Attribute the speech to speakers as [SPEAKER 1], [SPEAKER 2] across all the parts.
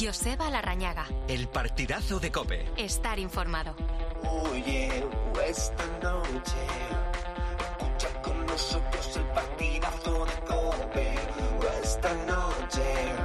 [SPEAKER 1] Joseba Larrañaga.
[SPEAKER 2] El partidazo de COPE.
[SPEAKER 1] Estar informado.
[SPEAKER 3] Oye, esta noche escucha con nosotros el partidazo de COPE. Esta noche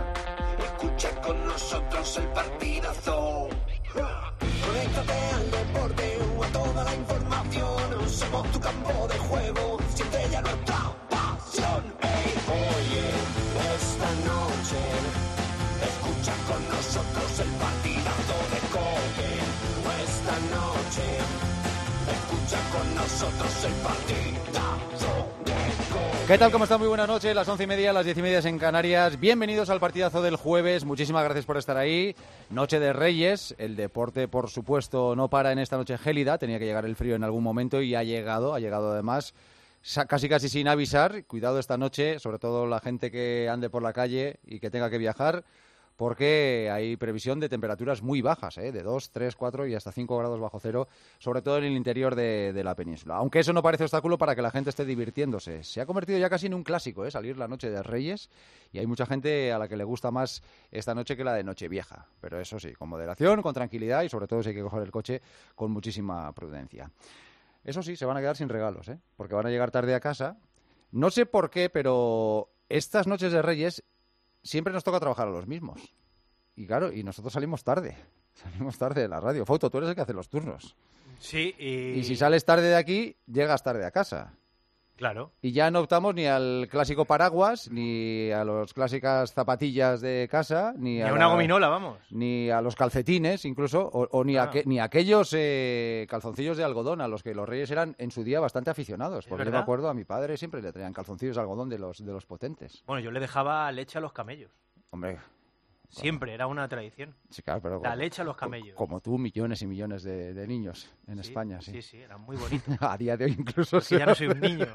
[SPEAKER 3] escucha con nosotros el partidazo. Conéctate al deporte o a toda la información. Somos tu campo de juego, siente ya nuestra pasión. Hey, oye, esta noche escucha con nosotros el partidazo de COPE. Esta noche escucha con nosotros el partidazo de COPE.
[SPEAKER 4] ¿Qué tal? ¿Cómo están? Muy buenas noches, las 11:30, las 10:30 en Canarias. Bienvenidos al partidazo del jueves. Muchísimas gracias por estar ahí. Noche de Reyes. El deporte, por supuesto, no para en esta noche gélida. Tenía que llegar el frío en algún momento y ha llegado además casi sin avisar. Cuidado esta noche, sobre todo la gente que ande por la calle y que tenga que viajar, porque hay previsión de temperaturas muy bajas, de 2, 3, 4 y hasta 5 grados bajo cero, sobre todo en el interior de la península. Aunque eso no parece obstáculo para que la gente esté divirtiéndose. Se ha convertido ya casi en un clásico, salir la noche de Reyes, y hay mucha gente a la que le gusta más esta noche que la de Nochevieja. Pero eso sí, con moderación, con tranquilidad y sobre todo si hay que coger el coche con muchísima prudencia. Eso sí, se van a quedar sin regalos, porque van a llegar tarde a casa. No sé por qué, pero estas noches de Reyes siempre nos toca trabajar a los mismos. Y claro, y nosotros salimos tarde de la radio. Fauto, tú eres el que hace los turnos.
[SPEAKER 5] Sí,
[SPEAKER 4] y si sales tarde de aquí, llegas tarde a casa.
[SPEAKER 5] Claro.
[SPEAKER 4] Y ya no optamos ni al clásico paraguas, ni a las clásicas zapatillas de casa, ni a
[SPEAKER 5] una gominola, vamos.
[SPEAKER 4] Ni a los calcetines, incluso, ni a aquellos calzoncillos de algodón a los que los reyes eran en su día bastante aficionados. Porque yo me acuerdo, a mi padre siempre le traían calzoncillos de algodón de los potentes.
[SPEAKER 5] Bueno, yo le dejaba leche a los camellos.
[SPEAKER 4] Hombre.
[SPEAKER 5] Siempre, era una tradición.
[SPEAKER 4] Sí, claro, pero
[SPEAKER 5] la leche a los camellos.
[SPEAKER 4] Como tú, millones y millones de niños en España, sí.
[SPEAKER 5] Sí, era muy bonito.
[SPEAKER 4] A día de hoy incluso...
[SPEAKER 5] Ya no soy un niño.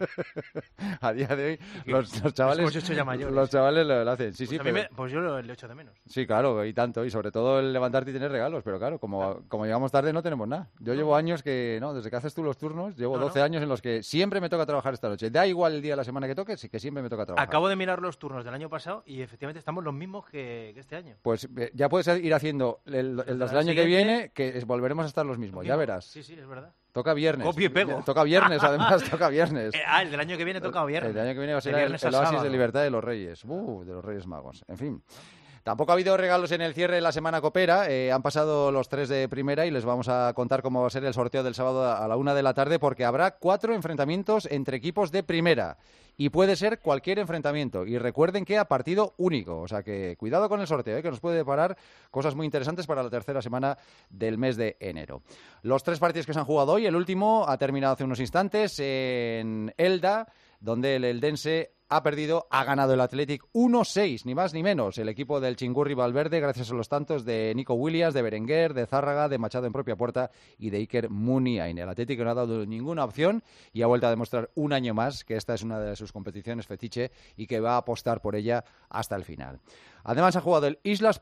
[SPEAKER 4] A día de hoy los chavales...
[SPEAKER 5] Hemos hecho ya mayores.
[SPEAKER 4] Los chavales lo hacen, sí,
[SPEAKER 5] pues
[SPEAKER 4] sí.
[SPEAKER 5] Pues yo le echo de menos.
[SPEAKER 4] Sí, claro, y tanto. Y sobre todo el levantarte y tener regalos. Pero claro, como llegamos tarde no tenemos nada. Yo llevo años que... desde que haces tú los turnos, llevo 12 años en los que siempre me toca trabajar esta noche. Da igual el día de la semana que toque, sí que siempre me toca trabajar.
[SPEAKER 5] Acabo de mirar los turnos del año pasado y efectivamente estamos los mismos que este año.
[SPEAKER 4] Pues ya puedes ir haciendo el del año que viene, que volveremos a estar los mismos, ya verás.
[SPEAKER 5] Sí, es verdad.
[SPEAKER 4] Toca viernes.
[SPEAKER 5] Copio y pego.
[SPEAKER 4] Toca viernes, además, toca viernes.
[SPEAKER 5] El del año que viene toca viernes.
[SPEAKER 4] El del año que viene va a ser el oasis de libertad de los Reyes. De los Reyes Magos. En fin. Tampoco ha habido regalos en el cierre de la semana copera. Han pasado los 3 de primera y les vamos a contar cómo va a ser el sorteo del sábado a la 1 de la tarde, porque habrá 4 enfrentamientos entre equipos de primera. Y puede ser cualquier enfrentamiento. Y recuerden que a partido único. O sea que cuidado con el sorteo, que nos puede deparar cosas muy interesantes para la tercera semana del mes de enero. Los 3 partidos que se han jugado hoy, el último ha terminado hace unos instantes en Elda, donde el eldense ha ganado el Athletic 1-6, ni más ni menos. El equipo del Chingurri Valverde, gracias a los tantos de Nico Williams, de Berenguer, de Zárraga, de Machado en propia puerta y de Iker Muniain. El Athletic no ha dado ninguna opción y ha vuelto a demostrar un año más que esta es una de sus competiciones fetiche y que va a apostar por ella hasta el final. Además ha jugado el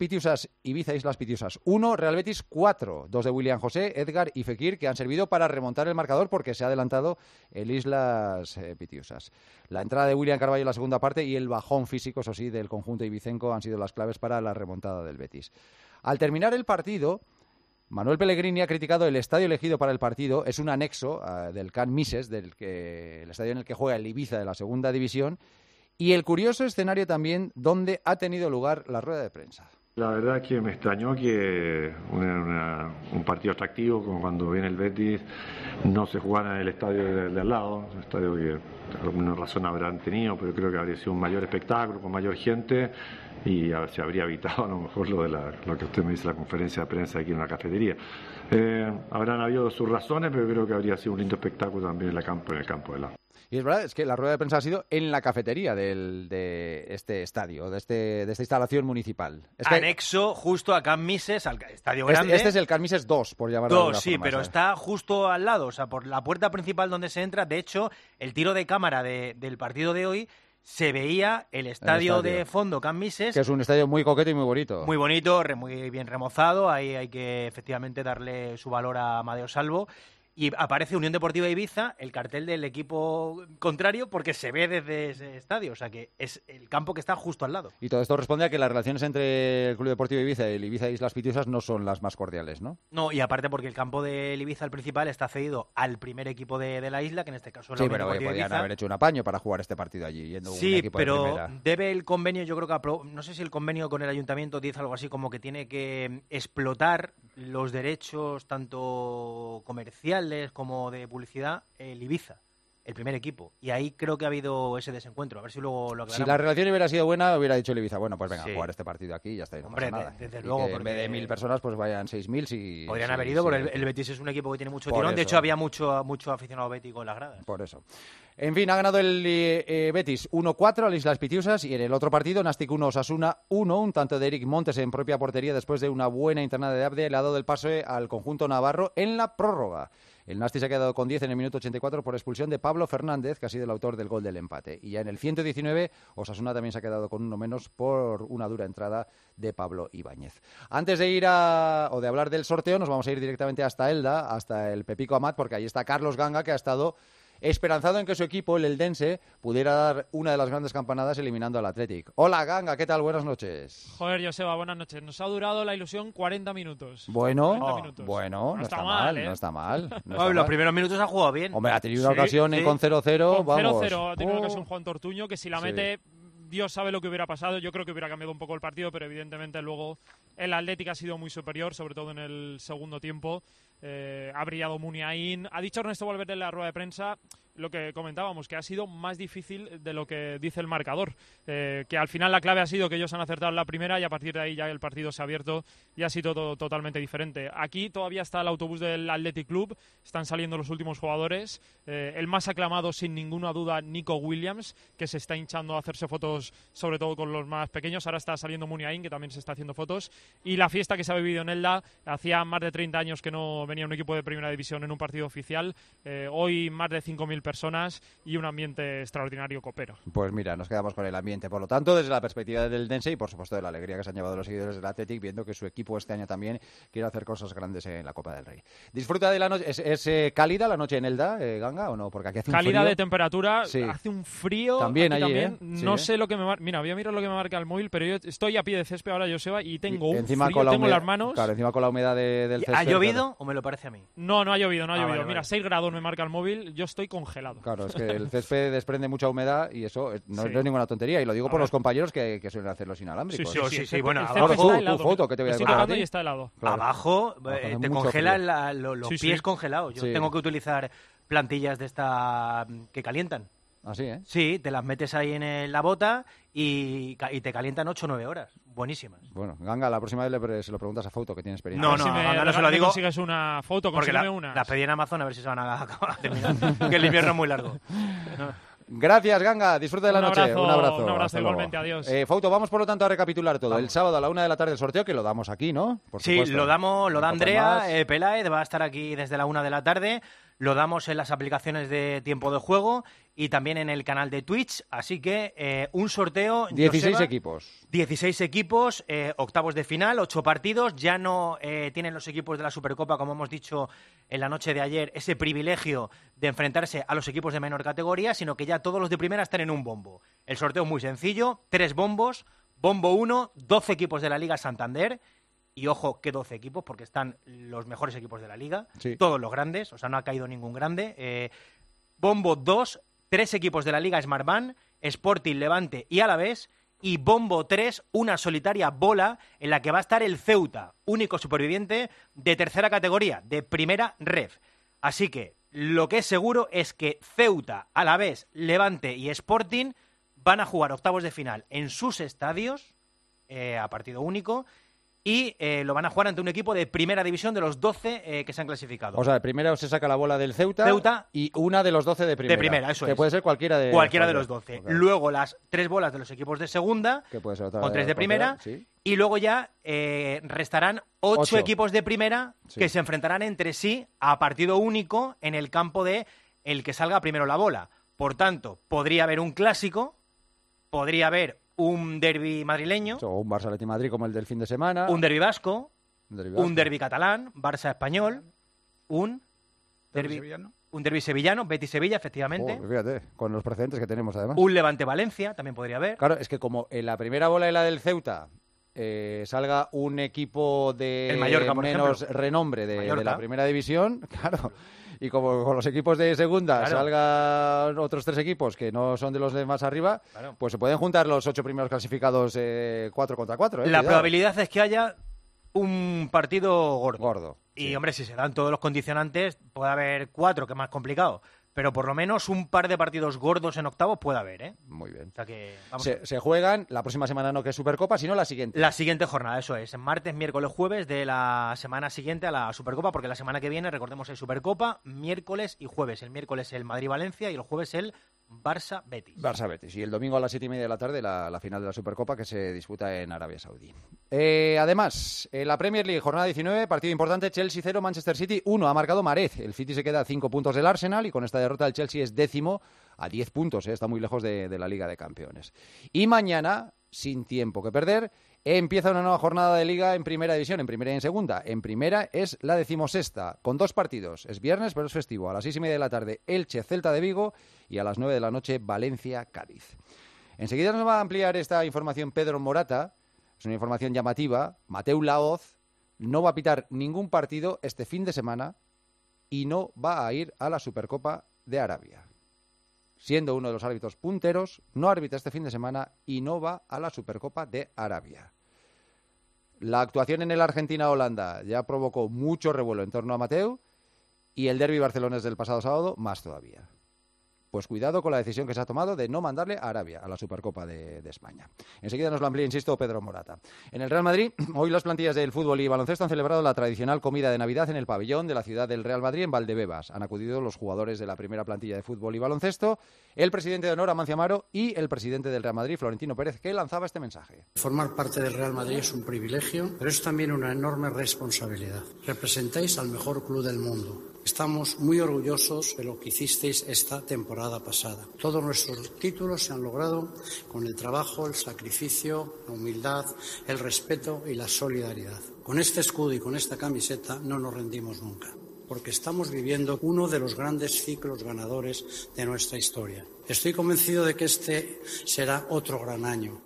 [SPEAKER 4] Ibiza Islas Pitiusas 1, Real Betis 4, 2 de William José, Edgar y Fekir, que han servido para remontar el marcador porque se ha adelantado el Islas Pitiusas. La entrada de William Carballo en la segunda parte y el bajón físico, eso sí, del conjunto ibicenco han sido las claves para la remontada del Betis. Al terminar el partido, Manuel Pellegrini ha criticado el estadio elegido para el partido. Es un anexo del Can Mises, el estadio en el que juega el Ibiza de la segunda división, y el curioso escenario también donde ha tenido lugar la rueda de prensa.
[SPEAKER 6] La verdad que me extrañó que un partido atractivo como cuando viene el Betis no se jugara en el estadio de al lado, un estadio que alguna razón habrán tenido, pero creo que habría sido un mayor espectáculo, con mayor gente y se habría evitado a lo mejor lo que usted me dice, la conferencia de prensa aquí en la cafetería. Habrán habido sus razones, pero creo que habría sido un lindo espectáculo también en el campo de lado.
[SPEAKER 4] Y es verdad, es que la rueda de prensa ha sido en la cafetería de este estadio, de esta instalación municipal.
[SPEAKER 5] Anexo justo a Can Mises, al estadio grande.
[SPEAKER 4] Este es el Can Mises 2, por llamarlo de alguna forma.
[SPEAKER 5] Sí, pero está justo al lado, o sea, por la puerta principal donde se entra. De hecho, el tiro de cámara del partido de hoy se veía el estadio de fondo Can Mises.
[SPEAKER 4] Que es un estadio muy coqueto y muy bonito.
[SPEAKER 5] Muy bonito, muy bien remozado. Ahí hay que efectivamente darle su valor a Amadeo Salvo. y aparece Unión Deportiva Ibiza, el cartel del equipo contrario, porque se ve desde ese estadio. O sea, que es el campo que está justo al lado.
[SPEAKER 4] Y todo esto responde a que las relaciones entre el Club Deportivo Ibiza y el Ibiza Islas Pitiusas no son las más cordiales, ¿no?
[SPEAKER 5] No, y aparte porque el campo del Ibiza, el principal, está cedido al primer equipo de la isla, que en este caso es la
[SPEAKER 4] Sí,
[SPEAKER 5] Unión
[SPEAKER 4] pero
[SPEAKER 5] Deportiva
[SPEAKER 4] podían
[SPEAKER 5] Ibiza.
[SPEAKER 4] haber hecho un apaño para jugar este partido allí, yendo un
[SPEAKER 5] Sí,
[SPEAKER 4] equipo de
[SPEAKER 5] pero
[SPEAKER 4] primera.
[SPEAKER 5] debe el convenio, yo creo que no sé si el convenio con el ayuntamiento dice algo así como que tiene que explotar los derechos tanto comerciales como de publicidad el Ibiza, el primer equipo. Y ahí creo que ha habido ese desencuentro. A ver si luego lo aclaramos.
[SPEAKER 4] Si la relación hubiera sido buena, hubiera dicho el Ibiza, bueno, pues venga,
[SPEAKER 5] Sí.
[SPEAKER 4] a jugar este partido aquí y ya está, y no
[SPEAKER 5] Hombre,
[SPEAKER 4] pasa nada.
[SPEAKER 5] desde
[SPEAKER 4] Y
[SPEAKER 5] luego,
[SPEAKER 4] que en vez de
[SPEAKER 5] porque
[SPEAKER 4] 1.000 personas, pues vayan 6.000 si...
[SPEAKER 5] Podrían
[SPEAKER 4] si-
[SPEAKER 5] haber ido,
[SPEAKER 4] si-
[SPEAKER 5] porque el Betis es un equipo que tiene mucho
[SPEAKER 4] Por
[SPEAKER 5] tirón. De
[SPEAKER 4] eso.
[SPEAKER 5] hecho, había mucho aficionado bético en las gradas.
[SPEAKER 4] Por eso. En fin, ha ganado el Betis 1-4 a las Islas Pitiusas y en el otro partido, Nastic 1, Osasuna 1, un tanto de Eric Montes en propia portería después de una buena internada de Abde, le ha dado el pase al conjunto navarro en la prórroga. El Nasti se ha quedado con 10 en el minuto 84 por expulsión de Pablo Fernández, que ha sido el autor del gol del empate. Y ya en el 119, Osasuna también se ha quedado con uno menos por una dura entrada de Pablo Ibáñez. Antes de ir o de hablar del sorteo, nos vamos a ir directamente hasta Elda, hasta el Pepico Amat, porque ahí está Carlos Ganga, que ha estado esperanzado en que su equipo, el Eldense, pudiera dar una de las grandes campanadas eliminando al Athletic. Hola, Ganga, ¿qué tal? Buenas noches.
[SPEAKER 7] Joder, Joseba, buenas noches. Nos ha durado la ilusión 40 minutos.
[SPEAKER 4] Bueno,
[SPEAKER 7] 40 minutos.
[SPEAKER 4] no está mal,
[SPEAKER 7] ¿eh?
[SPEAKER 4] no está mal. No
[SPEAKER 5] Bueno,
[SPEAKER 4] está
[SPEAKER 5] los
[SPEAKER 4] mal.
[SPEAKER 5] primeros minutos ha jugado bien.
[SPEAKER 4] Hombre, ha tenido una
[SPEAKER 5] Sí,
[SPEAKER 4] ocasión
[SPEAKER 5] sí.
[SPEAKER 4] con 0-0,
[SPEAKER 7] Con
[SPEAKER 4] vamos.
[SPEAKER 7] 0-0 ha tenido una ocasión Juan Tortuño, que si la
[SPEAKER 4] Sí.
[SPEAKER 7] mete, Dios sabe lo que hubiera pasado. Yo creo que hubiera cambiado un poco el partido, pero evidentemente luego el Atlético ha sido muy superior, sobre todo en el segundo tiempo. Ha brillado Muniain. Ha dicho Ernesto Valverde en la rueda de prensa lo que comentábamos, que ha sido más difícil de lo que dice el marcador. Que al final la clave ha sido que ellos han acertado en la primera y a partir de ahí ya el partido se ha abierto y ha sido todo totalmente diferente. Aquí todavía está el autobús del Athletic Club, están saliendo los últimos jugadores. El más aclamado, sin ninguna duda, Nico Williams, que se está hinchando a hacerse fotos, sobre todo con los más pequeños. Ahora está saliendo Muniain, que también se está haciendo fotos. Y la fiesta que se ha vivido en Elda, hacía más de 30 años que no venía un equipo de primera división en un partido oficial. Hoy más de 5.000 personas y un ambiente extraordinario copero.
[SPEAKER 4] Pues mira, nos quedamos con el ambiente. Por lo tanto, desde la perspectiva del Dense y por supuesto de la alegría que se han llevado los seguidores del Athletic, viendo que su equipo este año también quiere hacer cosas grandes en la Copa del Rey. Disfruta de la noche. ¿Es cálida la noche en Elda, Ganga, o no? Porque aquí hace un
[SPEAKER 7] Calidad
[SPEAKER 4] frío.
[SPEAKER 7] de temperatura,
[SPEAKER 4] Sí.
[SPEAKER 7] hace un frío.
[SPEAKER 4] También
[SPEAKER 7] aquí
[SPEAKER 4] allí,
[SPEAKER 7] también.
[SPEAKER 4] Sí,
[SPEAKER 7] no sé lo que me marca. Mira, voy a mirar lo que me marca el móvil, pero yo estoy a pie de césped ahora, Joseba, y tengo un
[SPEAKER 4] encima
[SPEAKER 7] frío,
[SPEAKER 4] con la
[SPEAKER 7] tengo
[SPEAKER 4] humedad,
[SPEAKER 7] las manos.
[SPEAKER 4] Claro, encima con la humedad del césped.
[SPEAKER 5] ¿Ha llovido
[SPEAKER 4] Claro.
[SPEAKER 5] o me lo parece a mí?
[SPEAKER 7] No, no ha llovido, no ha llovido.
[SPEAKER 5] Vale,
[SPEAKER 7] Mira,
[SPEAKER 5] vale.
[SPEAKER 7] 6 grados me marca el móvil, yo estoy congelado.
[SPEAKER 4] Claro, es que el césped desprende mucha humedad y eso no
[SPEAKER 7] Sí.
[SPEAKER 4] es ninguna tontería. Y lo digo
[SPEAKER 7] A
[SPEAKER 4] por
[SPEAKER 7] ver.
[SPEAKER 4] los compañeros que suelen hacer los inalámbricos.
[SPEAKER 5] sí, bueno,
[SPEAKER 7] el
[SPEAKER 5] abajo
[SPEAKER 7] césped
[SPEAKER 4] tú,
[SPEAKER 7] está
[SPEAKER 4] tu
[SPEAKER 7] helado.
[SPEAKER 4] foto, ¿qué te voy a
[SPEAKER 7] Estoy
[SPEAKER 4] decir?
[SPEAKER 7] tocando
[SPEAKER 4] ¿A ti?
[SPEAKER 7] y está helado.
[SPEAKER 4] Claro.
[SPEAKER 5] Abajo
[SPEAKER 4] hace
[SPEAKER 5] te
[SPEAKER 4] mucho
[SPEAKER 5] congela
[SPEAKER 4] frío.
[SPEAKER 5] los
[SPEAKER 7] Sí,
[SPEAKER 5] pies
[SPEAKER 7] sí.
[SPEAKER 5] congelados. Yo
[SPEAKER 4] Sí.
[SPEAKER 5] tengo que utilizar plantillas de esta que calientan.
[SPEAKER 4] Así, ¿eh?
[SPEAKER 5] Sí, te las metes ahí en la bota y te calientan 8 o 9 horas. Buenísimas.
[SPEAKER 4] Bueno, Ganga, la próxima vez se lo preguntas a Foto, que tiene experiencia.
[SPEAKER 5] No,
[SPEAKER 7] A ver si
[SPEAKER 5] Ganga, no se lo
[SPEAKER 7] me
[SPEAKER 5] digo.
[SPEAKER 7] consigues una foto,
[SPEAKER 5] Porque
[SPEAKER 7] consígueme una.
[SPEAKER 5] las pedí en Amazon a ver si se van a terminar. que el invierno es muy largo. No.
[SPEAKER 4] Gracias, Ganga. Disfruta de la
[SPEAKER 7] Un
[SPEAKER 4] noche.
[SPEAKER 7] abrazo,
[SPEAKER 4] Un abrazo.
[SPEAKER 7] un abrazo,
[SPEAKER 4] Hasta luego.
[SPEAKER 7] igualmente, adiós.
[SPEAKER 4] Fouto, vamos por lo tanto a recapitular todo.
[SPEAKER 5] Vamos.
[SPEAKER 4] El sábado a la 1 de la tarde el sorteo, que lo damos aquí, ¿no? Por
[SPEAKER 5] Sí,
[SPEAKER 4] supuesto.
[SPEAKER 5] lo da
[SPEAKER 4] Un
[SPEAKER 5] Andrea
[SPEAKER 4] más.
[SPEAKER 5] Peláez, va a estar aquí desde la 1 de la tarde. Lo damos en las aplicaciones de tiempo de juego y también en el canal de Twitch. Así que un sorteo.
[SPEAKER 4] 16
[SPEAKER 5] Joseba,
[SPEAKER 4] equipos.
[SPEAKER 5] 16 equipos, octavos de final, 8 partidos. Ya no tienen los equipos de la Supercopa, como hemos dicho en la noche de ayer, ese privilegio de enfrentarse a los equipos de menor categoría, sino que ya todos los de primera están en un bombo. El sorteo es muy sencillo, 3 bombos. Bombo 1, 12 equipos de la Liga Santander. Y ojo, que 12 equipos, porque están los mejores equipos de la Liga,
[SPEAKER 4] Sí.
[SPEAKER 5] todos los grandes, o sea, no ha caído ningún grande. Bombo 2, 3 equipos de la Liga Smartbank, Sporting, Levante y Alavés. Y Bombo 3, una solitaria bola en la que va a estar el Ceuta, único superviviente de tercera categoría, de primera ref. Así que lo que es seguro es que Ceuta, Alavés, Levante y Sporting van a jugar octavos de final en sus estadios, a partido único, y lo van a jugar ante un equipo de primera división de los 12 que se han clasificado.
[SPEAKER 4] O sea, de primera se saca la bola del Ceuta y una de los 12 de primera.
[SPEAKER 5] De primera, eso
[SPEAKER 4] que
[SPEAKER 5] es.
[SPEAKER 4] puede ser cualquiera de
[SPEAKER 5] los 12.
[SPEAKER 4] Ok.
[SPEAKER 5] Luego las 3 bolas de los equipos de segunda,
[SPEAKER 4] Que puede ser otra
[SPEAKER 5] con 3 de primera,
[SPEAKER 4] sí.
[SPEAKER 5] y luego ya restarán 8
[SPEAKER 4] Ocho.
[SPEAKER 5] equipos de primera
[SPEAKER 4] Sí.
[SPEAKER 5] que se enfrentarán entre sí a partido único en el campo de el que salga primero la bola. Por tanto, podría haber un clásico, podría haber un derbi madrileño,
[SPEAKER 4] O un Barça Atleti Madrid como el del fin de semana.
[SPEAKER 5] un derbi vasco,
[SPEAKER 4] derbi
[SPEAKER 5] un derbi catalán, Barça español, un Un derbi sevillano, Betis-Sevilla, efectivamente.
[SPEAKER 4] Fíjate, con los precedentes que tenemos además.
[SPEAKER 5] Un Levante-Valencia, también podría haber.
[SPEAKER 4] Claro, es que como en la primera bola de la del Ceuta salga un equipo de
[SPEAKER 5] Mallorca,
[SPEAKER 4] menos renombre de la primera división, claro, y como con los equipos de segunda salgan otros 3 equipos que no son de los de más arriba, pues se pueden juntar los 8 primeros clasificados 4 contra 4.
[SPEAKER 5] La probabilidad es que haya un partido gordo. Y,
[SPEAKER 4] sí.
[SPEAKER 5] Hombre, si se dan todos los condicionantes, puede haber 4, que es más complicado. Pero por lo menos un par de partidos gordos en octavos puede haber, ¿eh?
[SPEAKER 4] Muy bien.
[SPEAKER 5] O sea que,
[SPEAKER 4] se juegan la próxima semana, no que es Supercopa, sino la siguiente.
[SPEAKER 5] La siguiente jornada, eso es. Martes, miércoles, jueves de la semana siguiente a la Supercopa, porque la semana que viene, recordemos, hay Supercopa, miércoles y jueves. El miércoles el Madrid-Valencia y el jueves el Barça-Betis.
[SPEAKER 4] Barça-Betis. Y el domingo a las 7:30 de la tarde la final de la Supercopa que se disputa en Arabia Saudí. Además, en la Premier League, jornada 19, partido importante, Chelsea 0, Manchester City 1. Ha marcado Mahrez. El City se queda a 5 puntos del Arsenal y con esta derrota el Chelsea es 10º a 10 puntos. Está muy lejos de la Liga de Campeones. Y mañana, sin tiempo que perder, empieza una nueva jornada de Liga en Primera División, en Primera y en Segunda. En Primera es la 16ª, con 2 partidos. Es viernes, pero es festivo. A las 6:30 de la tarde, Elche, Celta de Vigo, y a las 9 de la noche, Valencia, Cádiz. Enseguida nos va a ampliar esta información Pedro Morata. Es una información llamativa. Mateu Laoz no va a pitar ningún partido este fin de semana y no va a ir a la Supercopa de Arabia. Siendo uno de los árbitros punteros, no arbitra este fin de semana y no va a la Supercopa de Arabia. La actuación en el Argentina-Holanda ya provocó mucho revuelo en torno a Mateu y el derbi barcelonés del pasado sábado más todavía. Pues cuidado con la decisión que se ha tomado de no mandarle a Arabia, a la Supercopa de España. Enseguida nos lo amplía, insisto, Pedro Morata. En el Real Madrid, hoy las plantillas del fútbol y baloncesto han celebrado la tradicional comida de Navidad en el pabellón de la ciudad del Real Madrid en Valdebebas. Han acudido los jugadores de la primera plantilla de fútbol y baloncesto, el presidente de honor, Amancio Amaro, y el presidente del Real Madrid, Florentino Pérez, que lanzaba este mensaje.
[SPEAKER 8] Formar parte del Real Madrid es un privilegio, pero es también una enorme responsabilidad. Representáis al mejor club del mundo. Estamos muy orgullosos de lo que hicisteis esta temporada pasada. Todos nuestros títulos se han logrado con el trabajo, el sacrificio, la humildad, el respeto y la solidaridad. Con este escudo y con esta camiseta no nos rendimos nunca, porque estamos viviendo uno de los grandes ciclos ganadores de nuestra historia. Estoy convencido de que este será otro gran año.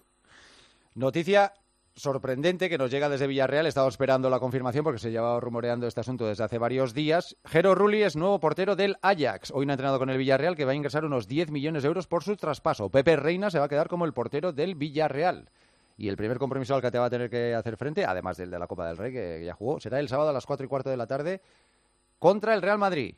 [SPEAKER 4] Noticia sorprendente que nos llega desde Villarreal. Estaba esperando la confirmación porque se llevaba rumoreando este asunto desde hace varios días. Jero Rulli es nuevo portero del Ajax. Hoy no ha entrenado con el Villarreal, que va a ingresar unos 10 millones de euros por su traspaso. Pepe Reina se va a quedar como el portero del Villarreal. Y el primer compromiso al que te va a tener que hacer frente, además del de la Copa del Rey, que ya jugó, será el sábado a las 4:15 de la tarde contra el Real Madrid.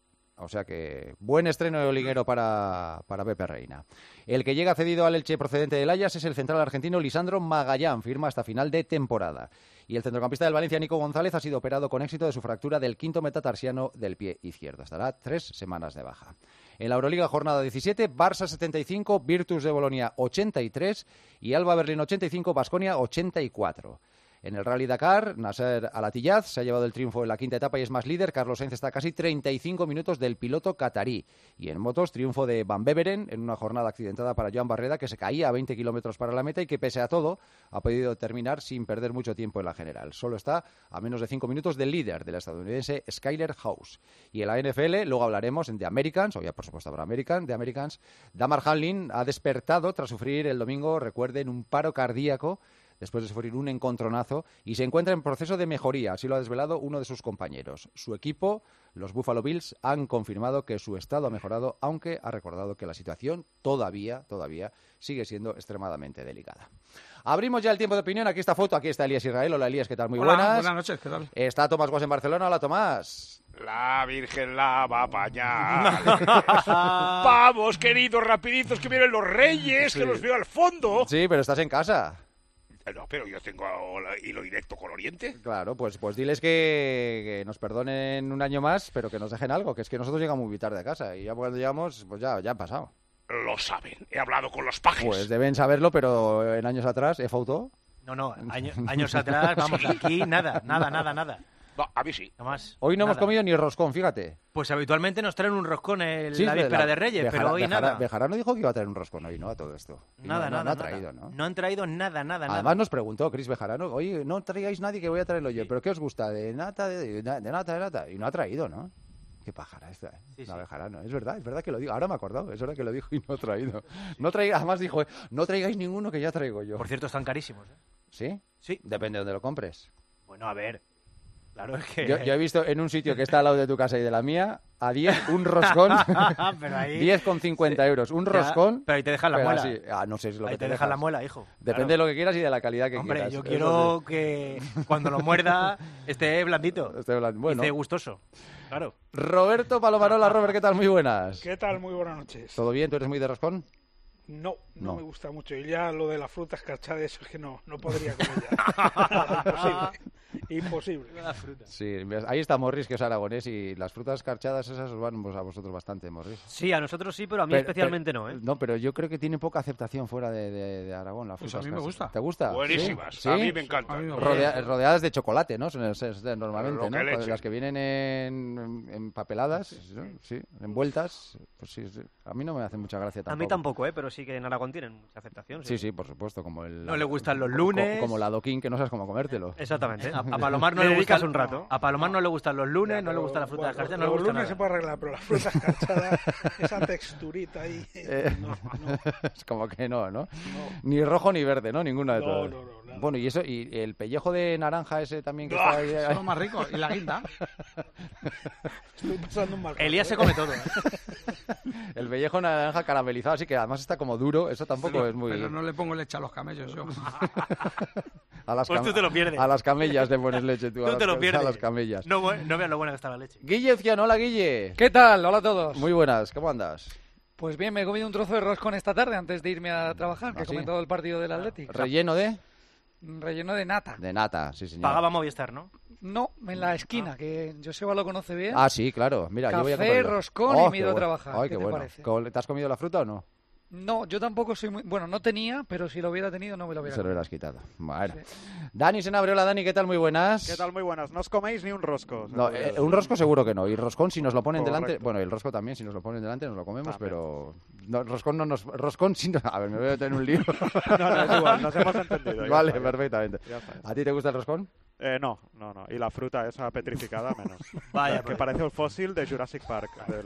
[SPEAKER 4] O sea que buen estreno de liguero para Pepe Reina. El que llega cedido al Elche procedente del Ajax es el central argentino Lisandro Magallán, firma hasta final de temporada. Y el centrocampista del Valencia, Nico González, ha sido operado con éxito de su fractura del quinto metatarsiano del pie izquierdo. Estará 3 semanas de baja. En la Euroliga, jornada 17, Barça 75, Virtus de Bolonia 83 y Alba Berlín 85, Baskonia 84. En el Rally Dakar, Nasser Al-Attiyah se ha llevado el triunfo en la quinta etapa y es más líder. Carlos Sainz está a casi 35 minutos del piloto catarí. Y en motos, triunfo de Van Beveren en una jornada accidentada para Joan Barreda, que se caía a 20 kilómetros para la meta y que, pese a todo, ha podido terminar sin perder mucho tiempo en la general. Solo está a menos de 5 minutos del líder, del estadounidense Skyler House. Y en la NFL, luego hablaremos en The Americans, o ya por supuesto habrá The Americans. Damar Hamlin ha despertado tras sufrir el domingo, recuerden, un paro cardíaco después de sufrir un encontronazo y se encuentra en proceso de mejoría, así lo ha desvelado uno de sus compañeros. Su equipo, los Buffalo Bills, han confirmado que su estado ha mejorado, aunque ha recordado que la situación todavía sigue siendo extremadamente delicada. Abrimos ya el tiempo de opinión. Aquí está foto, aquí está Elías Israel. Hola Elías, ¿qué tal? Muy buenas.
[SPEAKER 9] Buenas noches, ¿qué tal?
[SPEAKER 4] Está Tomás Guas en Barcelona. Hola Tomás.
[SPEAKER 9] La Virgen la va a apañar. Vamos, queridos rapiditos, que vienen los reyes, sí, que los veo al fondo.
[SPEAKER 4] Sí, pero estás en casa.
[SPEAKER 9] No, pero yo tengo hilo directo con Oriente.
[SPEAKER 4] Claro, pues diles que nos perdonen un año más, pero que nos dejen algo, que es que nosotros llegamos muy tarde a casa y ya cuando llegamos, pues ya han pasado.
[SPEAKER 9] Lo saben, he hablado con los pajes.
[SPEAKER 4] Pues deben saberlo, pero en años atrás, ¿he foto?
[SPEAKER 5] No, años atrás, vamos, aquí nada.
[SPEAKER 9] No, a mí sí.
[SPEAKER 5] Nomás,
[SPEAKER 4] hoy no
[SPEAKER 5] nada.
[SPEAKER 4] hemos comido ni roscón, fíjate.
[SPEAKER 5] Pues habitualmente nos traen un roscón la víspera de Reyes, pero hoy nada.
[SPEAKER 4] Bejarano dijo que iba a traer un roscón hoy, ¿no? A todo esto.
[SPEAKER 5] Nada.
[SPEAKER 4] No ha traído, ¿no?
[SPEAKER 5] No han traído nada.
[SPEAKER 4] Además nos preguntó Chris Bejarano, oye, no traigáis nadie que voy a traerlo yo, ¿pero qué os gusta? ¿De nata? Y no ha traído, ¿no? Qué pájara esta, ¿eh?
[SPEAKER 5] Sí,
[SPEAKER 4] La
[SPEAKER 5] sí.
[SPEAKER 4] bejarano. Es verdad que lo digo. Ahora me he acordado. Es verdad que lo dijo y no he traído. Además dijo, no traigáis ninguno que ya traigo yo.
[SPEAKER 5] Por cierto, están carísimos, ¿eh?
[SPEAKER 4] ¿Sí?
[SPEAKER 5] Sí.
[SPEAKER 4] Depende de dónde lo compres.
[SPEAKER 5] Bueno, a ver. Claro, es que...
[SPEAKER 4] Yo he visto en un sitio que está al lado de tu casa y de la mía, a 10, un roscón,
[SPEAKER 5] Pero ahí...
[SPEAKER 4] 10,50 euros. Un roscón...
[SPEAKER 5] Pero ahí te dejan la
[SPEAKER 4] pero
[SPEAKER 5] muela.
[SPEAKER 4] así. No sé si es lo
[SPEAKER 5] Ahí
[SPEAKER 4] que
[SPEAKER 5] te dejan la muela, hijo.
[SPEAKER 4] Depende
[SPEAKER 5] Claro.
[SPEAKER 4] de lo que quieras y de la calidad que
[SPEAKER 5] Hombre,
[SPEAKER 4] quieras.
[SPEAKER 5] yo
[SPEAKER 4] Eso
[SPEAKER 5] quiero
[SPEAKER 4] sí.
[SPEAKER 5] que cuando lo muerda esté blandito.
[SPEAKER 4] Bueno.
[SPEAKER 5] Esté gustoso. Claro.
[SPEAKER 4] Roberto Palomarola. Robert, ¿qué tal? Muy buenas.
[SPEAKER 9] ¿Qué tal? Muy buenas noches.
[SPEAKER 4] ¿Todo bien? ¿Tú eres muy de roscón?
[SPEAKER 9] No
[SPEAKER 4] No.
[SPEAKER 9] me gusta mucho. Y ya lo de la fruta escarchada, eso es que no podría con ella. Imposible.
[SPEAKER 4] Sí, ahí está Morris, que es aragonés, y las frutas escarchadas esas os van a vosotros bastante, Morris.
[SPEAKER 10] Sí, a nosotros sí, pero a mí especialmente no, ¿eh?
[SPEAKER 4] No, pero yo creo que tiene poca aceptación fuera de Aragón la fruta.
[SPEAKER 11] Pues a mí me gusta.
[SPEAKER 4] ¿Te gusta?
[SPEAKER 9] Buenísimas.
[SPEAKER 4] ¿Sí?
[SPEAKER 9] A mí me encantan.
[SPEAKER 4] Rodeadas de chocolate, ¿no? Normalmente,
[SPEAKER 9] Lo que
[SPEAKER 4] ¿no?
[SPEAKER 9] le echen.
[SPEAKER 4] Las que vienen empapeladas, ¿no? Sí, envueltas. Pues sí, sí. A mí no me hace mucha gracia tampoco.
[SPEAKER 10] A mí tampoco, ¿eh? Pero sí que en Aragón tienen mucha aceptación.
[SPEAKER 4] Sí, sí, por supuesto, como el...
[SPEAKER 5] No le gustan los lunes.
[SPEAKER 4] Como el adoquín, que no sabes cómo comértelo.
[SPEAKER 10] Exactamente.
[SPEAKER 5] A Palomar no
[SPEAKER 10] Le
[SPEAKER 5] le
[SPEAKER 10] dedicas
[SPEAKER 5] gustan
[SPEAKER 10] un rato.
[SPEAKER 5] A Palomar no le gustan los lunes, no le gusta la fruta de escarchada, no le
[SPEAKER 9] Los
[SPEAKER 5] gusta
[SPEAKER 9] lunes
[SPEAKER 5] nada.
[SPEAKER 9] se puede arreglar, pero la fruta escarchada, esa texturita ahí... No.
[SPEAKER 4] Es como que no. Ni rojo ni verde, ¿no? Ninguna de
[SPEAKER 9] No,
[SPEAKER 4] todas.
[SPEAKER 9] nada.
[SPEAKER 4] Bueno, y eso, y el pellejo de naranja ese también que
[SPEAKER 9] ¡Ah!
[SPEAKER 4] está ahí.
[SPEAKER 11] Es lo más rico. Y la guinda.
[SPEAKER 9] Estoy pasando un mal rato,
[SPEAKER 5] Elías se
[SPEAKER 9] ¿eh?
[SPEAKER 5] come todo.
[SPEAKER 4] El pellejo de naranja caramelizado, así que además está como duro. Eso tampoco es muy...
[SPEAKER 11] Pero no le pongo leche a los camellos yo.
[SPEAKER 4] A las
[SPEAKER 5] Pues tú te lo pierdes.
[SPEAKER 4] A las camellas le pones leche tú.
[SPEAKER 5] Tú te lo pierdes.
[SPEAKER 4] A las camellas.
[SPEAKER 5] No veas lo buena que está la leche.
[SPEAKER 4] Guille Ciano, hola Guille.
[SPEAKER 12] ¿Qué tal? Hola a todos.
[SPEAKER 4] Muy buenas, ¿cómo andas?
[SPEAKER 12] Pues bien, me he comido un trozo de roscón esta tarde antes de irme a trabajar, que
[SPEAKER 4] ¿Ah,
[SPEAKER 12] he
[SPEAKER 4] sí?
[SPEAKER 12] comentado el partido del Athletic.
[SPEAKER 4] ¿Relleno de?
[SPEAKER 12] Relleno de nata.
[SPEAKER 4] De nata, sí señor.
[SPEAKER 5] Pagaba Movistar, ¿no?
[SPEAKER 12] No, en la esquina, que Joseba lo conoce bien.
[SPEAKER 4] Ah, sí, claro. Mira, yo voy a
[SPEAKER 12] Café,
[SPEAKER 4] comprarlo.
[SPEAKER 12] roscón y me he
[SPEAKER 4] qué
[SPEAKER 12] ido a
[SPEAKER 4] bueno.
[SPEAKER 12] trabajar.
[SPEAKER 4] Ay,
[SPEAKER 12] ¿Qué te
[SPEAKER 4] bueno.
[SPEAKER 12] parece?
[SPEAKER 4] ¿Te has comido la fruta o no?
[SPEAKER 12] No, yo tampoco soy muy... Bueno, no tenía, pero si lo hubiera tenido no me lo hubiera
[SPEAKER 4] Se lo
[SPEAKER 12] comido.
[SPEAKER 4] hubieras quitado. Bueno. Dani Senabre, hola Dani, ¿qué tal? Muy buenas.
[SPEAKER 13] ¿Qué tal? Muy buenas. No os coméis ni un rosco.
[SPEAKER 4] No, un rosco seguro que no. Y roscón, si nos lo ponen
[SPEAKER 13] Correcto.
[SPEAKER 4] delante... Bueno, el rosco también, si nos lo ponen delante, nos lo comemos,
[SPEAKER 13] También.
[SPEAKER 4] pero... No, roscón no nos... Roscón sí... A ver, me voy a meter en un lío.
[SPEAKER 13] No, es igual. Nos hemos entendido. ya
[SPEAKER 4] Vale,
[SPEAKER 13] está, ya.
[SPEAKER 4] perfectamente.
[SPEAKER 13] Ya está.
[SPEAKER 4] ¿A ti te gusta el roscón?
[SPEAKER 13] No. Y la fruta esa petrificada menos.
[SPEAKER 5] Vaya,
[SPEAKER 13] que
[SPEAKER 5] pues.
[SPEAKER 13] parece un fósil de Jurassic Park.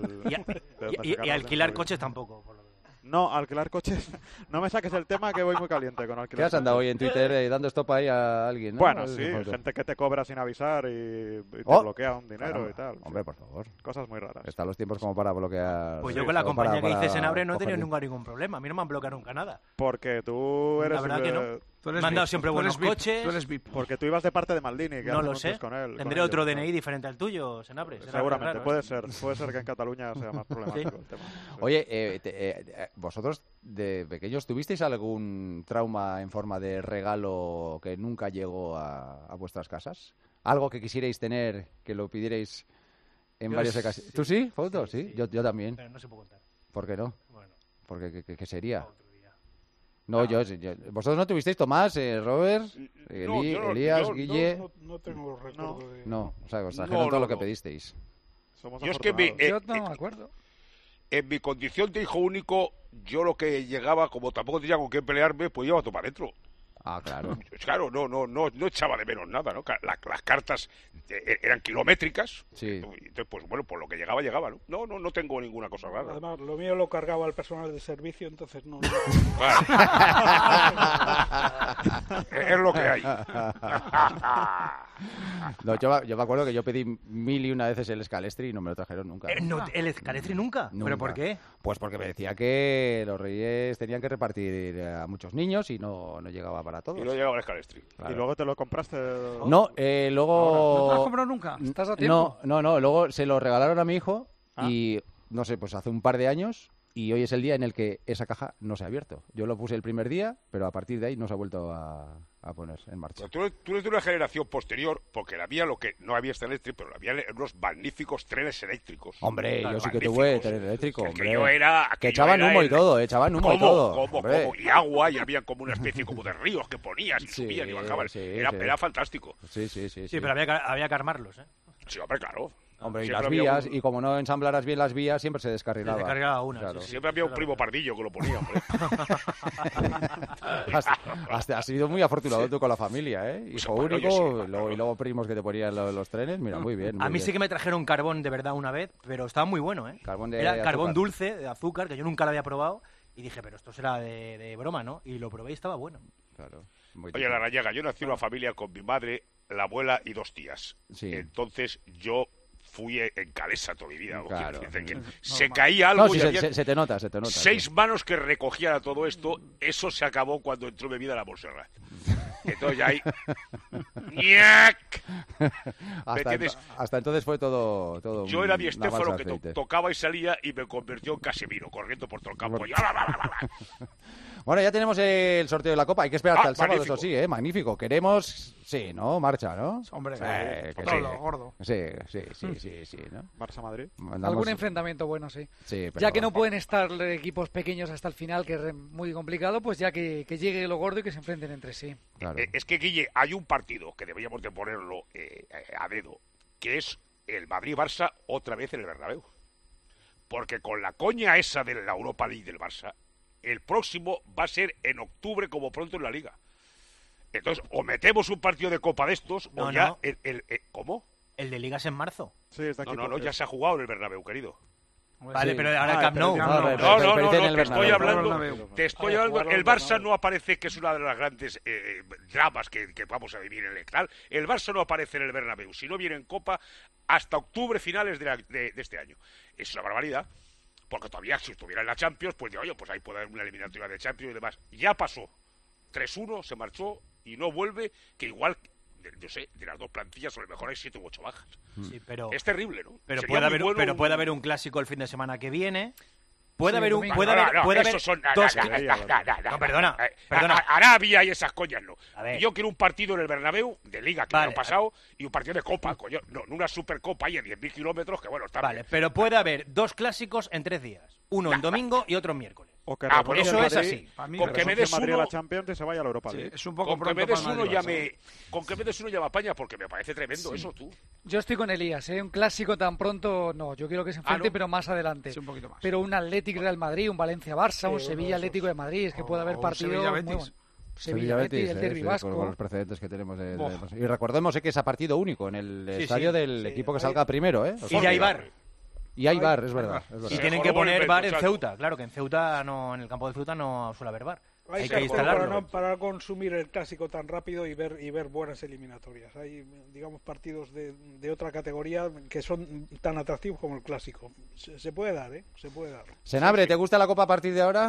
[SPEAKER 5] Y alquilar coches tampoco. por lo que veo.
[SPEAKER 13] No, alquilar coches. No me saques el tema que voy muy caliente con alquilar
[SPEAKER 4] ¿Qué has andado hoy
[SPEAKER 13] coches.
[SPEAKER 4] en Twitter dando stop ahí a alguien? ¿no?
[SPEAKER 13] Bueno,
[SPEAKER 4] Es
[SPEAKER 13] sí,
[SPEAKER 4] un foto.
[SPEAKER 13] gente que te cobra sin avisar y te
[SPEAKER 4] Oh,
[SPEAKER 13] bloquea un dinero
[SPEAKER 4] caramba.
[SPEAKER 13] y tal.
[SPEAKER 4] Hombre, por favor.
[SPEAKER 13] Cosas muy raras.
[SPEAKER 4] Están los tiempos como para bloquear...
[SPEAKER 5] Pues
[SPEAKER 4] sí,
[SPEAKER 5] yo con la
[SPEAKER 4] como
[SPEAKER 5] compañía
[SPEAKER 4] para
[SPEAKER 5] que hice Senabre no he
[SPEAKER 4] coger
[SPEAKER 5] tenido
[SPEAKER 4] bien.
[SPEAKER 5] ningún problema. A mí no me han bloqueado nunca nada.
[SPEAKER 13] Porque tú eres...
[SPEAKER 5] La verdad que no.
[SPEAKER 11] Tú eres
[SPEAKER 5] Me han dado
[SPEAKER 11] VIP,
[SPEAKER 5] siempre
[SPEAKER 11] tú eres
[SPEAKER 5] buenos
[SPEAKER 11] VIP,
[SPEAKER 5] coches.
[SPEAKER 11] Tú eres VIP.
[SPEAKER 13] Porque tú ibas de parte de Maldini. Que
[SPEAKER 5] No
[SPEAKER 13] hace
[SPEAKER 5] lo
[SPEAKER 13] anuncios
[SPEAKER 5] sé.
[SPEAKER 13] Con él, con
[SPEAKER 5] Tendré
[SPEAKER 13] ellos,
[SPEAKER 5] otro
[SPEAKER 13] ¿no?
[SPEAKER 5] DNI diferente al tuyo, Senabre. Será
[SPEAKER 13] Seguramente,
[SPEAKER 5] raro,
[SPEAKER 13] puede
[SPEAKER 5] ¿eh?
[SPEAKER 13] ser. Puede ser que en Cataluña sea más problemático el tema. Sí.
[SPEAKER 4] Oye, vosotros de pequeños tuvisteis algún trauma en forma de regalo que nunca llegó a vuestras casas? ¿Algo que quisierais tener, que lo pidierais en
[SPEAKER 5] Yo
[SPEAKER 4] varias
[SPEAKER 5] sí,
[SPEAKER 4] ocasiones? ¿Tú sí, Fausto? Sí,
[SPEAKER 5] sí.
[SPEAKER 4] Yo también.
[SPEAKER 5] Pero no se puede contar.
[SPEAKER 4] ¿Por qué no?
[SPEAKER 5] Bueno,
[SPEAKER 4] Porque ¿qué sería?
[SPEAKER 5] otro día.
[SPEAKER 4] No, yo, ¿vosotros no tuvisteis, Tomás, Robert,
[SPEAKER 9] No, yo no-
[SPEAKER 4] Elías,
[SPEAKER 9] yo
[SPEAKER 4] Guille?
[SPEAKER 9] No tengo recuerdo de...
[SPEAKER 4] No, o sea, os trajeron
[SPEAKER 9] No,
[SPEAKER 4] todo
[SPEAKER 9] no,
[SPEAKER 4] lo que
[SPEAKER 9] no.
[SPEAKER 4] pedisteis.
[SPEAKER 13] Somos
[SPEAKER 9] Yo es que
[SPEAKER 13] afortunados.
[SPEAKER 12] Yo no me acuerdo.
[SPEAKER 9] en mi condición de hijo único, yo lo que llegaba, como tampoco tenía con qué pelearme, pues iba a tomar dentro.
[SPEAKER 4] Ah, claro.
[SPEAKER 9] Claro, no echaba de menos nada, ¿no? Las cartas eran kilométricas.
[SPEAKER 4] Sí.
[SPEAKER 9] Entonces, pues bueno, por lo que llegaba, ¿no? No tengo ninguna cosa rara.
[SPEAKER 14] Además, lo mío lo cargaba el personal de servicio, entonces no.
[SPEAKER 9] Es lo que hay.
[SPEAKER 4] No, yo me acuerdo que yo pedí 1001 veces el Scalestri y no me lo trajeron nunca.
[SPEAKER 5] No, ¿el Scalestri nunca? ¿Pero por qué?
[SPEAKER 4] Pues porque me decía que los reyes tenían que repartir a muchos niños y no llegaba para todos.
[SPEAKER 9] Y no llegaba el Scalestri.
[SPEAKER 4] Claro.
[SPEAKER 13] ¿Y luego te lo compraste?
[SPEAKER 4] No, luego...
[SPEAKER 11] ¿No te lo has comprado nunca? ¿Estás a tiempo?
[SPEAKER 4] No, luego se lo regalaron a mi hijo y, no sé, pues hace un par de años y hoy es el día en el que esa caja no se ha abierto. Yo lo puse el primer día, pero a partir de ahí no se ha vuelto a poner en marcha.
[SPEAKER 9] Tú eres de una generación posterior, porque había lo que no había Scalestri, pero había unos magníficos trenes eléctricos.
[SPEAKER 4] Hombre,
[SPEAKER 9] Claro,
[SPEAKER 4] yo sí que
[SPEAKER 9] magníficos.
[SPEAKER 4] tuve tren eléctrico,
[SPEAKER 9] Que
[SPEAKER 4] hombre.
[SPEAKER 9] yo era...
[SPEAKER 4] Que echaban humo y todo,
[SPEAKER 9] Como,
[SPEAKER 4] hombre.
[SPEAKER 9] y agua, y había como una especie como de ríos que ponías y
[SPEAKER 4] Sí,
[SPEAKER 9] subían y bajaban.
[SPEAKER 4] sí,
[SPEAKER 9] Era fantástico.
[SPEAKER 4] Sí.
[SPEAKER 5] Sí, pero había que armarlos, ¿eh?
[SPEAKER 9] Sí, hombre, claro.
[SPEAKER 4] Hombre, y
[SPEAKER 9] Siempre
[SPEAKER 4] las
[SPEAKER 9] había
[SPEAKER 4] vías,
[SPEAKER 9] un-
[SPEAKER 4] y como no ensamblaras bien las vías, siempre se descarrilaba.
[SPEAKER 5] Se descarrilaba una,
[SPEAKER 4] Claro.
[SPEAKER 9] Siempre había un primo pardillo que lo ponía, hombre.
[SPEAKER 4] Has sido muy afortunado tú con la familia, ¿eh? Hijo
[SPEAKER 9] bueno,
[SPEAKER 4] único,
[SPEAKER 9] yo sí,
[SPEAKER 4] y luego primos que te ponían los trenes. Mira, muy bien.
[SPEAKER 5] A mí sí que me trajeron carbón de verdad una vez, pero estaba muy bueno, ¿eh?
[SPEAKER 4] Carbón de
[SPEAKER 5] Era
[SPEAKER 4] azúcar.
[SPEAKER 5] carbón dulce, de azúcar, que yo nunca lo había probado. Y dije, pero esto será de broma, ¿no? Y lo probé y estaba bueno.
[SPEAKER 4] Claro.
[SPEAKER 9] Oye, la Rañaga, yo nací en una familia con mi madre, la abuela y 2 tías.
[SPEAKER 4] Sí.
[SPEAKER 9] Entonces yo fui en calesa toda mi vida.
[SPEAKER 4] Claro.
[SPEAKER 9] Quiero decir que se caía algo
[SPEAKER 4] No, sí,
[SPEAKER 9] y había
[SPEAKER 4] se te nota, se te nota.
[SPEAKER 9] 6 manos que recogían a todo esto. Eso se acabó cuando entró mi vida a la Montserrat. Entonces ya ahí... ¡Ñac! ¿Me entiendes?
[SPEAKER 4] Hasta entonces fue todo
[SPEAKER 9] Yo era Di
[SPEAKER 4] una
[SPEAKER 9] Stéfano
[SPEAKER 4] balsa
[SPEAKER 9] que
[SPEAKER 4] de aceite.
[SPEAKER 9] tocaba y salía y me convirtió en Casemiro, corriendo por todo el campo.
[SPEAKER 4] Bueno, ya tenemos el sorteo de la Copa. Hay que esperar hasta el sábado,
[SPEAKER 9] magnífico.
[SPEAKER 4] eso sí, ¿eh? Magnífico. Queremos... Sí, ¿no? Marcha, ¿no?
[SPEAKER 12] Hombre,
[SPEAKER 4] que
[SPEAKER 12] todo
[SPEAKER 4] sí.
[SPEAKER 12] lo gordo.
[SPEAKER 4] Sí, ¿no?
[SPEAKER 13] Barça-Madrid.
[SPEAKER 12] Algún enfrentamiento bueno, sí.
[SPEAKER 4] Sí, pero
[SPEAKER 12] ya que no pueden estar equipos pequeños hasta el final, que es muy complicado, pues ya que llegue lo gordo y que se enfrenten entre sí.
[SPEAKER 4] Claro.
[SPEAKER 9] Es que, Guille, hay un partido que deberíamos de ponerlo a dedo, que es el Madrid-Barça otra vez en el Bernabéu. Porque con la coña esa de la Europa League del Barça, el próximo va a ser en octubre como pronto en la Liga. Entonces, o metemos un partido de Copa de estos,
[SPEAKER 5] No,
[SPEAKER 9] o ya...
[SPEAKER 5] no.
[SPEAKER 9] ¿Cómo?
[SPEAKER 5] El de Liga es en marzo.
[SPEAKER 13] Sí, está aquí.
[SPEAKER 9] No, ya se ha jugado en el Bernabéu, querido.
[SPEAKER 5] Vale,
[SPEAKER 4] Sí.
[SPEAKER 5] pero ahora el Camp Nou.
[SPEAKER 9] No, te estoy hablando. El Barça no aparece, que es una de las grandes dramas que vamos a vivir en el tal. El Barça no aparece en el Bernabéu, si no viene en Copa hasta octubre, finales de este año. Es una barbaridad, porque todavía si estuviera en la Champions, pues oye, pues ahí puede haber una eliminatoria de Champions y demás. Ya pasó. 3-1, se marchó y no vuelve, que igual, yo sé, de las dos plantillas a lo mejor hay 7 u 8 bajas.
[SPEAKER 5] Sí, pero,
[SPEAKER 9] Es terrible, ¿no?
[SPEAKER 5] pero
[SPEAKER 9] Sería
[SPEAKER 5] puede
[SPEAKER 9] muy
[SPEAKER 5] haber,
[SPEAKER 9] bueno
[SPEAKER 5] pero puede haber un clásico el fin de semana que viene. Puede
[SPEAKER 12] Sí,
[SPEAKER 5] haber un,
[SPEAKER 12] domingo.
[SPEAKER 5] puede haber, puede haber
[SPEAKER 9] esos son...
[SPEAKER 5] dos.
[SPEAKER 9] No,
[SPEAKER 5] perdona.
[SPEAKER 9] Arabia y esas coñas no.
[SPEAKER 5] A ver.
[SPEAKER 9] Yo quiero un partido en el Bernabéu de Liga que
[SPEAKER 5] Vale.
[SPEAKER 9] me ha pasado y un partido de Copa, coño. No, una Supercopa ahí a 10.000 kilómetros que bueno, está
[SPEAKER 5] Vale,
[SPEAKER 9] bien.
[SPEAKER 5] pero puede haber dos clásicos en 3 días. Uno en domingo y otro en miércoles.
[SPEAKER 13] O que
[SPEAKER 9] Ah,
[SPEAKER 13] renuncie
[SPEAKER 5] eso
[SPEAKER 13] el
[SPEAKER 5] es
[SPEAKER 13] Madrid-
[SPEAKER 5] así.
[SPEAKER 12] Para mí,
[SPEAKER 9] Con que me des
[SPEAKER 13] Madrid a
[SPEAKER 9] uno...
[SPEAKER 13] la Champions y se vaya a la Europa
[SPEAKER 12] sí,
[SPEAKER 13] League.
[SPEAKER 12] es un poco
[SPEAKER 9] Con que me
[SPEAKER 12] pronto
[SPEAKER 9] des
[SPEAKER 12] para
[SPEAKER 9] uno
[SPEAKER 12] Madrid,
[SPEAKER 9] ya
[SPEAKER 12] Barça.
[SPEAKER 9] con que me des uno ya me apaña porque me parece tremendo eso, tú.
[SPEAKER 12] Yo estoy con Elías, ¿eh? Un clásico tan pronto, no. Yo quiero que se enfrente,
[SPEAKER 9] ¿no?
[SPEAKER 12] pero más adelante.
[SPEAKER 11] Sí, un poquito más.
[SPEAKER 12] Pero un Atlético Real Madrid, un Valencia-Barça, un
[SPEAKER 14] Sí,
[SPEAKER 12] Sevilla
[SPEAKER 14] uno de
[SPEAKER 12] Atlético de Madrid. Es que puede haber
[SPEAKER 11] O
[SPEAKER 12] partidos
[SPEAKER 11] Sevilla-Betis.
[SPEAKER 12] muy buenos. Sevilla-Betis, el derbi
[SPEAKER 4] sí,
[SPEAKER 12] vasco.
[SPEAKER 4] con los precedentes que tenemos.
[SPEAKER 12] Buah.
[SPEAKER 4] Y recordemos que es a partido único en el
[SPEAKER 5] Sí,
[SPEAKER 4] estadio
[SPEAKER 5] sí.
[SPEAKER 4] del
[SPEAKER 14] Sí,
[SPEAKER 4] equipo que
[SPEAKER 14] ahí-
[SPEAKER 4] salga primero, ¿eh? O
[SPEAKER 5] Y
[SPEAKER 4] sea,
[SPEAKER 5] ya hay bar.
[SPEAKER 4] Y hay bar, es verdad. Es verdad.
[SPEAKER 5] Y tienen que
[SPEAKER 9] Mejor
[SPEAKER 5] poner
[SPEAKER 9] vuelve,
[SPEAKER 5] bar en
[SPEAKER 9] muchacho.
[SPEAKER 5] Ceuta. Claro que en Ceuta no, en el campo de Ceuta no suele haber bar.
[SPEAKER 14] Hay
[SPEAKER 5] Hay
[SPEAKER 14] que
[SPEAKER 5] que instalarlo.
[SPEAKER 14] para no consumir el clásico tan rápido y ver buenas eliminatorias. Hay, digamos, partidos de otra categoría que son tan atractivos como el clásico. Se puede dar, ¿eh? Se puede dar.
[SPEAKER 4] Senabre, ¿te gusta la Copa a partir de ahora?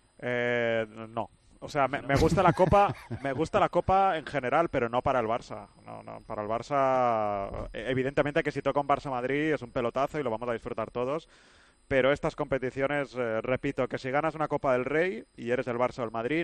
[SPEAKER 13] No. O sea, me gusta la Copa en general, pero no para el Barça. No, para el Barça, evidentemente que si toca un Barça-Madrid es un pelotazo y lo vamos a disfrutar todos. Pero estas competiciones, repito, que si ganas una Copa del Rey y eres del Barça o el Madrid,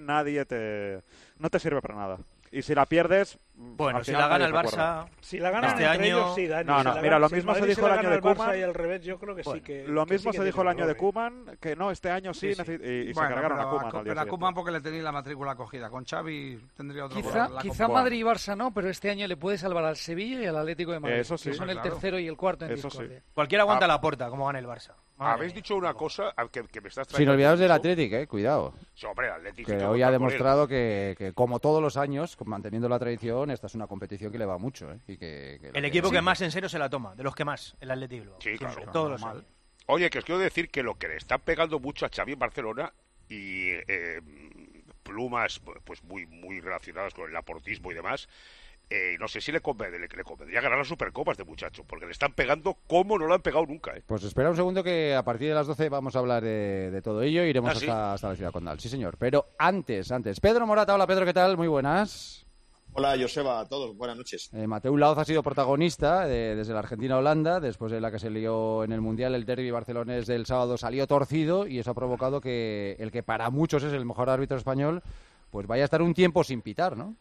[SPEAKER 13] no te sirve para nada. Y si la pierdes,
[SPEAKER 5] Bueno,
[SPEAKER 13] al
[SPEAKER 5] si
[SPEAKER 13] final
[SPEAKER 5] la gana
[SPEAKER 13] nadie
[SPEAKER 5] el
[SPEAKER 13] se acuerda.
[SPEAKER 5] Barça,
[SPEAKER 14] Si la ganan
[SPEAKER 5] Este
[SPEAKER 14] entre
[SPEAKER 5] año-
[SPEAKER 14] ellos, sí, Dani.
[SPEAKER 13] No,
[SPEAKER 14] Si
[SPEAKER 13] no,
[SPEAKER 14] la
[SPEAKER 13] mira, lo
[SPEAKER 14] si
[SPEAKER 13] mismo se
[SPEAKER 14] Madrid
[SPEAKER 13] dijo el
[SPEAKER 14] la
[SPEAKER 13] año
[SPEAKER 14] gana
[SPEAKER 13] de
[SPEAKER 14] Barça
[SPEAKER 13] Koeman.
[SPEAKER 14] y al revés, yo creo que sí que...
[SPEAKER 13] Lo
[SPEAKER 14] que
[SPEAKER 13] mismo
[SPEAKER 14] sí
[SPEAKER 13] se
[SPEAKER 14] que
[SPEAKER 13] dijo el
[SPEAKER 14] tiene
[SPEAKER 13] año de
[SPEAKER 14] valor, ¿eh?
[SPEAKER 13] Koeman, que no, este año sí, y se
[SPEAKER 11] Bueno,
[SPEAKER 13] cargaron a Koeman al día
[SPEAKER 11] pero a
[SPEAKER 13] siguiente.
[SPEAKER 11] Koeman porque le tenéis la matrícula cogida. Con Xavi tendría otro
[SPEAKER 12] Quizá,
[SPEAKER 11] color.
[SPEAKER 12] quizá
[SPEAKER 13] Copa.
[SPEAKER 12] Madrid y Barça no, pero este año le puede salvar al Sevilla y al Atlético de Madrid.
[SPEAKER 13] Eso sí,
[SPEAKER 12] que son el
[SPEAKER 11] claro.
[SPEAKER 12] tercero y el cuarto en
[SPEAKER 13] Eso sí.
[SPEAKER 12] discordia.
[SPEAKER 5] cualquiera aguanta la puerta, como gane el Barça. Madre
[SPEAKER 9] Habéis
[SPEAKER 5] mía.
[SPEAKER 9] dicho una cosa que me estás
[SPEAKER 4] Sin
[SPEAKER 9] trayendo
[SPEAKER 4] olvidaros del
[SPEAKER 9] mucho.
[SPEAKER 4] Athletic, cuidado.
[SPEAKER 9] Sí, hombre, el Atlético.
[SPEAKER 4] Que
[SPEAKER 9] hay
[SPEAKER 4] hoy ha
[SPEAKER 9] contar con él.
[SPEAKER 4] demostrado que, como todos los años, manteniendo la tradición, esta es una competición que le va mucho. Y que
[SPEAKER 5] El equipo que más en serio se la toma, de los que más, el Athletic Bilbao.
[SPEAKER 9] Sí, claro.
[SPEAKER 5] Siempre, todos los
[SPEAKER 11] Normal.
[SPEAKER 5] años.
[SPEAKER 9] Oye, que os quiero decir que lo que le están pegando mucho a Xavi en Barcelona y plumas pues muy relacionadas con el aportismo y demás, no sé si le convendría ganar la Supercopa a este muchacho, porque le están pegando como no lo han pegado nunca.
[SPEAKER 4] Pues espera un segundo que a partir de las 12 vamos a hablar de todo ello. Iremos
[SPEAKER 9] ¿Ah, sí?
[SPEAKER 4] hasta la ciudad condal. Sí, señor. Pero antes. Pedro Morata, hola Pedro, ¿qué tal? Muy buenas.
[SPEAKER 15] Hola, Joseba, a todos. Buenas noches.
[SPEAKER 4] Mateu Laoz ha sido protagonista desde la Argentina a Holanda, después de la que se lió en el Mundial. El derbi barcelonés del sábado salió torcido y eso ha provocado que el que para muchos es el mejor árbitro español, pues vaya a estar un tiempo sin pitar, ¿no?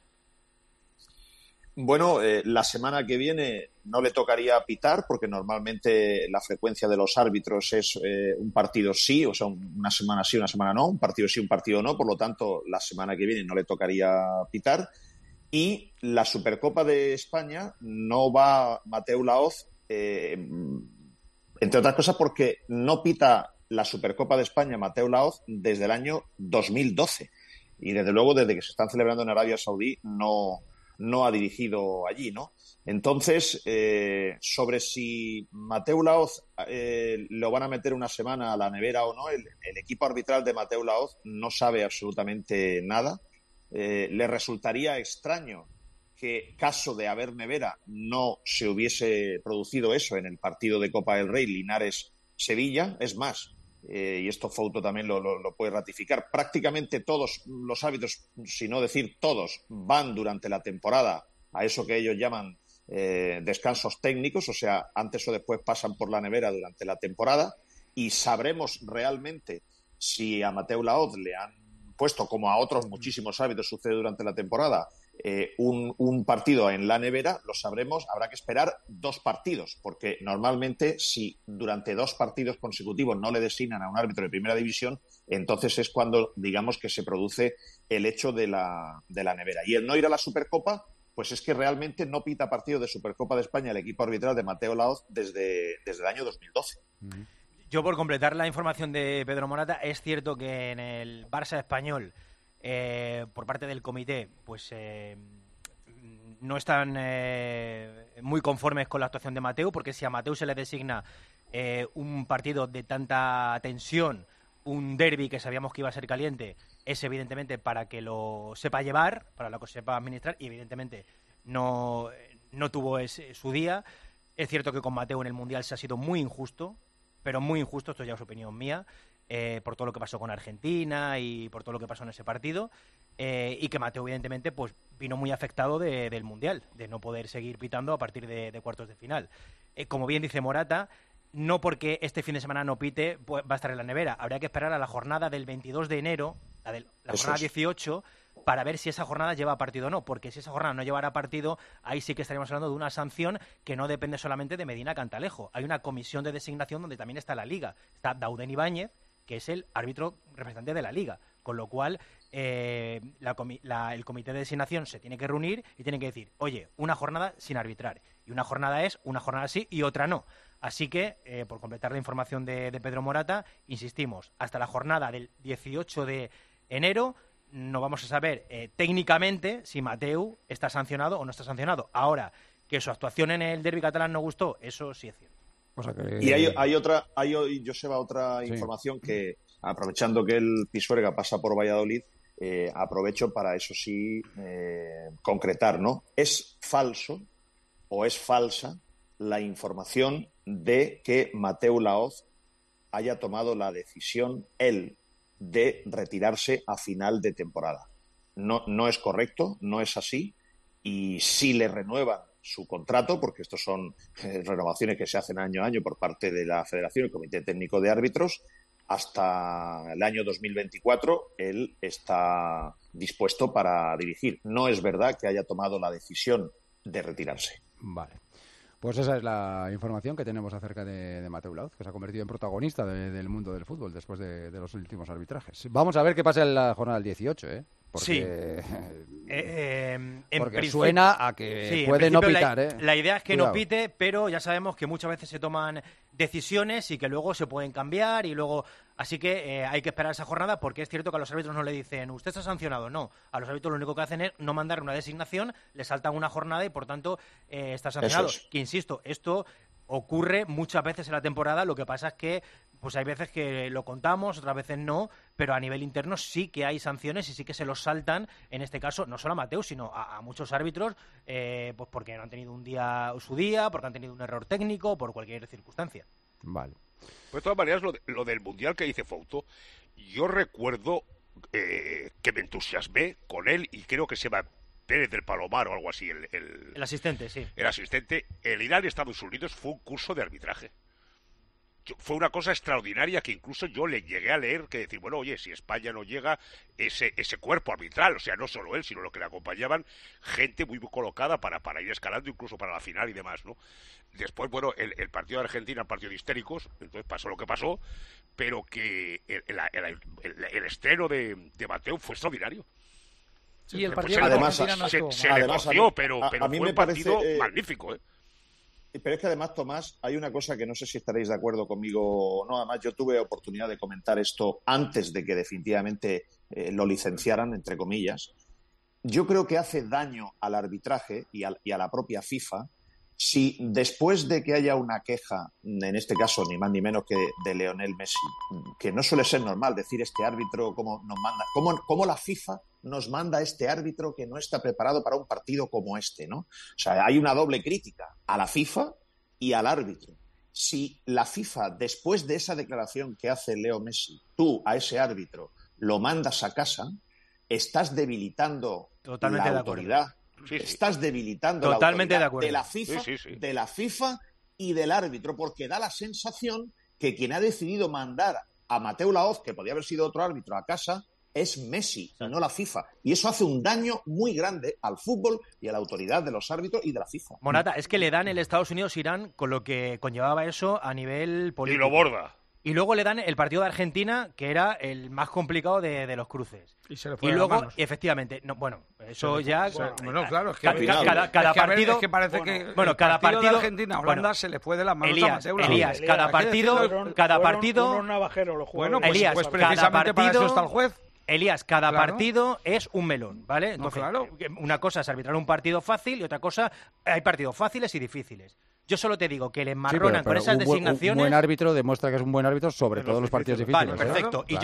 [SPEAKER 15] Bueno, la semana que viene no le tocaría pitar porque normalmente la frecuencia de los árbitros es un partido sí, o sea, una semana sí, una semana no, un partido sí, un partido no, por lo tanto, la semana que viene no le tocaría pitar. Y la Supercopa de España no va Mateu Laoz entre otras cosas porque no pita la Supercopa de España Mateu Laoz desde el año 2012. Y desde luego, desde que se están celebrando en Arabia Saudí, no ha dirigido allí, ¿no? Entonces, sobre si Mateu Laoz lo van a meter una semana a la nevera o no, el equipo arbitral de Mateu Laoz no sabe absolutamente nada. Le resultaría extraño que, caso de haber nevera, no se hubiese producido eso en el partido de Copa del Rey Linares-Sevilla. Es más, y esto Fouto también lo puede ratificar, prácticamente todos los árbitros, si no decir todos, van durante la temporada a eso que ellos llaman descansos técnicos, o sea, antes o después pasan por la nevera durante la temporada, y sabremos realmente si a Mateu Laoz le han puesto, como a otros muchísimos árbitros sucede durante la temporada, un partido en la nevera. Lo sabremos, habrá que esperar 2 partidos, porque normalmente si durante 2 partidos consecutivos no le designan a un árbitro de primera división, entonces es cuando, digamos, que se produce el hecho de la nevera. Y el no ir a la Supercopa, pues es que realmente no pita partido de Supercopa de España el equipo arbitral de Mateu Laoz desde el año 2012.
[SPEAKER 5] Yo, por completar la información de Pedro Morata, es cierto que en el Barça español, por parte del comité, pues no están muy conformes con la actuación de Mateu, porque si a Mateu se le designa un partido de tanta tensión, un derbi que sabíamos que iba a ser caliente, es evidentemente para que lo sepa llevar, para lo que sepa administrar, y evidentemente no tuvo su día. Es cierto que con Mateu en el Mundial se ha sido muy injusto, pero muy injusto, esto ya es opinión mía, por todo lo que pasó con Argentina y por todo lo que pasó en ese partido, y que Mateu evidentemente pues vino muy afectado del Mundial, de no poder seguir pitando a partir de cuartos de final. Como bien dice Morata, no porque este fin de semana no pite pues va a estar en la nevera, habría que esperar a la jornada del 22 de enero, la jornada 18, para ver si esa jornada lleva partido o no, porque si esa jornada no llevara partido, ahí sí que estaríamos hablando de una sanción que no depende solamente de Medina Cantalejo. Hay una comisión de designación donde también está la Liga, está Dauden Ibáñez, que es el árbitro representante de la Liga, con lo cual el comité de designación se tiene que reunir y tiene que decir, oye, una jornada sin arbitrar, y una jornada es, una jornada sí y otra no. Así que, por completar la información de Pedro Morata, insistimos, hasta la jornada del 18 de enero no vamos a saber técnicamente si Mateu está sancionado o no está sancionado. Ahora, que su actuación en el derbi catalán no gustó, eso sí es cierto.
[SPEAKER 15] O sea que... Y hay otra, Joseba, otra información que, aprovechando que el Pisuerga pasa por Valladolid, aprovecho para, eso sí, concretar, ¿no? Es falso o es falsa la información de que Mateu Laoz haya tomado la decisión, él, de retirarse a final de temporada. No es correcto, no es así, y si le renuevan su contrato, porque estos son renovaciones que se hacen año a año por parte de la Federación y el Comité Técnico de Árbitros, hasta el año 2024 él está dispuesto para dirigir. No es verdad que haya tomado la decisión de retirarse.
[SPEAKER 4] Vale. Pues esa es la información que tenemos acerca de Mateu Laoz, que se ha convertido en protagonista del mundo del fútbol después de los últimos arbitrajes. Vamos a ver qué pasa en la jornada del 18, ¿eh? Porque,
[SPEAKER 5] sí.
[SPEAKER 4] Porque suena a que puede no pitar.
[SPEAKER 5] La idea es que
[SPEAKER 4] Cuidado.
[SPEAKER 5] no pite, pero ya sabemos que muchas veces se toman decisiones y que luego se pueden cambiar y luego... Así que hay que esperar esa jornada, porque es cierto que a los árbitros no le dicen usted está sancionado. No, a los árbitros lo único que hacen es no mandar una designación, le saltan una jornada y por tanto está sancionado. Que insisto, esto ocurre muchas veces en la temporada, lo que pasa es que pues hay veces que lo contamos, otras veces no, pero a nivel interno sí que hay sanciones y sí que se los saltan, en este caso, no solo a Mateu, sino a muchos árbitros, pues porque no han tenido su día, porque han tenido un error técnico, por cualquier circunstancia.
[SPEAKER 4] Vale.
[SPEAKER 9] Pues de todas maneras, lo del Mundial que dice Fouto, yo recuerdo que me entusiasmé con él, y creo que se llama Pérez del Palomar o algo así,
[SPEAKER 5] el asistente, sí.
[SPEAKER 9] El asistente, el ir a Estados Unidos fue un curso de arbitraje. Fue una cosa extraordinaria que incluso yo le llegué a leer, que decir, bueno, oye, si España no llega, ese cuerpo arbitral, o sea, no solo él, sino lo que le acompañaban, gente muy colocada para ir escalando, incluso para la final y demás, ¿no? Después, bueno, el partido de Argentina, el partido de histéricos, entonces pasó lo que pasó, pero que el estreno de Mateu fue extraordinario.
[SPEAKER 12] Y el partido
[SPEAKER 9] además, se negoció, pero fue un partido magnífico, ¿eh?
[SPEAKER 15] Pero es que además, Tomás, hay una cosa que no sé si estaréis de acuerdo conmigo o no. Además, yo tuve oportunidad de comentar esto antes de que definitivamente lo licenciaran, entre comillas. Yo creo que hace daño al arbitraje y a la propia FIFA si después de que haya una queja, en este caso ni más ni menos que de Lionel Messi, que no suele ser normal decir este árbitro cómo nos manda, cómo la FIFA nos manda a este árbitro que no está preparado para un partido como este, ¿no? O sea, hay una doble crítica a la FIFA y al árbitro. Si la FIFA, después de esa declaración que hace Leo Messi, tú a ese árbitro lo mandas a casa, estás debilitando la autoridad.
[SPEAKER 5] Sí.
[SPEAKER 15] Estás debilitando
[SPEAKER 5] Totalmente
[SPEAKER 15] la autoridad
[SPEAKER 5] de
[SPEAKER 15] la FIFA y del árbitro, porque da la sensación que quien ha decidido mandar a Mateu Laoz, que podía haber sido otro árbitro, a casa, es Messi y no la FIFA. Y eso hace un daño muy grande al fútbol y a la autoridad de los árbitros y de la FIFA.
[SPEAKER 5] Morata, es que le dan el Estados Unidos-Irán con lo que conllevaba eso a nivel político.
[SPEAKER 9] Y lo borda.
[SPEAKER 5] Y luego le dan el partido de Argentina, que era el más complicado de los cruces.
[SPEAKER 11] Y se le fue
[SPEAKER 5] luego,
[SPEAKER 11] las manos.
[SPEAKER 5] efectivamente, no, bueno, eso ya...
[SPEAKER 11] Bueno, claro, es que
[SPEAKER 5] cada partido...
[SPEAKER 11] Es que parece que
[SPEAKER 5] bueno, cada partido
[SPEAKER 11] de Argentina-Holanda se le fue de las manos a Mateu Laoz.
[SPEAKER 5] Elías, cada partido...
[SPEAKER 14] Unos navajeros los jugadores.
[SPEAKER 11] Bueno,
[SPEAKER 5] Elías,
[SPEAKER 11] pues precisamente para eso está el juez.
[SPEAKER 5] Elías, cada partido es un melón, ¿vale? Entonces,
[SPEAKER 11] claro.
[SPEAKER 5] Una cosa es arbitrar un partido fácil y otra cosa, hay partidos fáciles y difíciles. Yo solo te digo que le enmarronan con esas designaciones.
[SPEAKER 4] Un buen árbitro demuestra que es un buen árbitro sobre todos los partidos difíciles.
[SPEAKER 5] Vale, perfecto. Y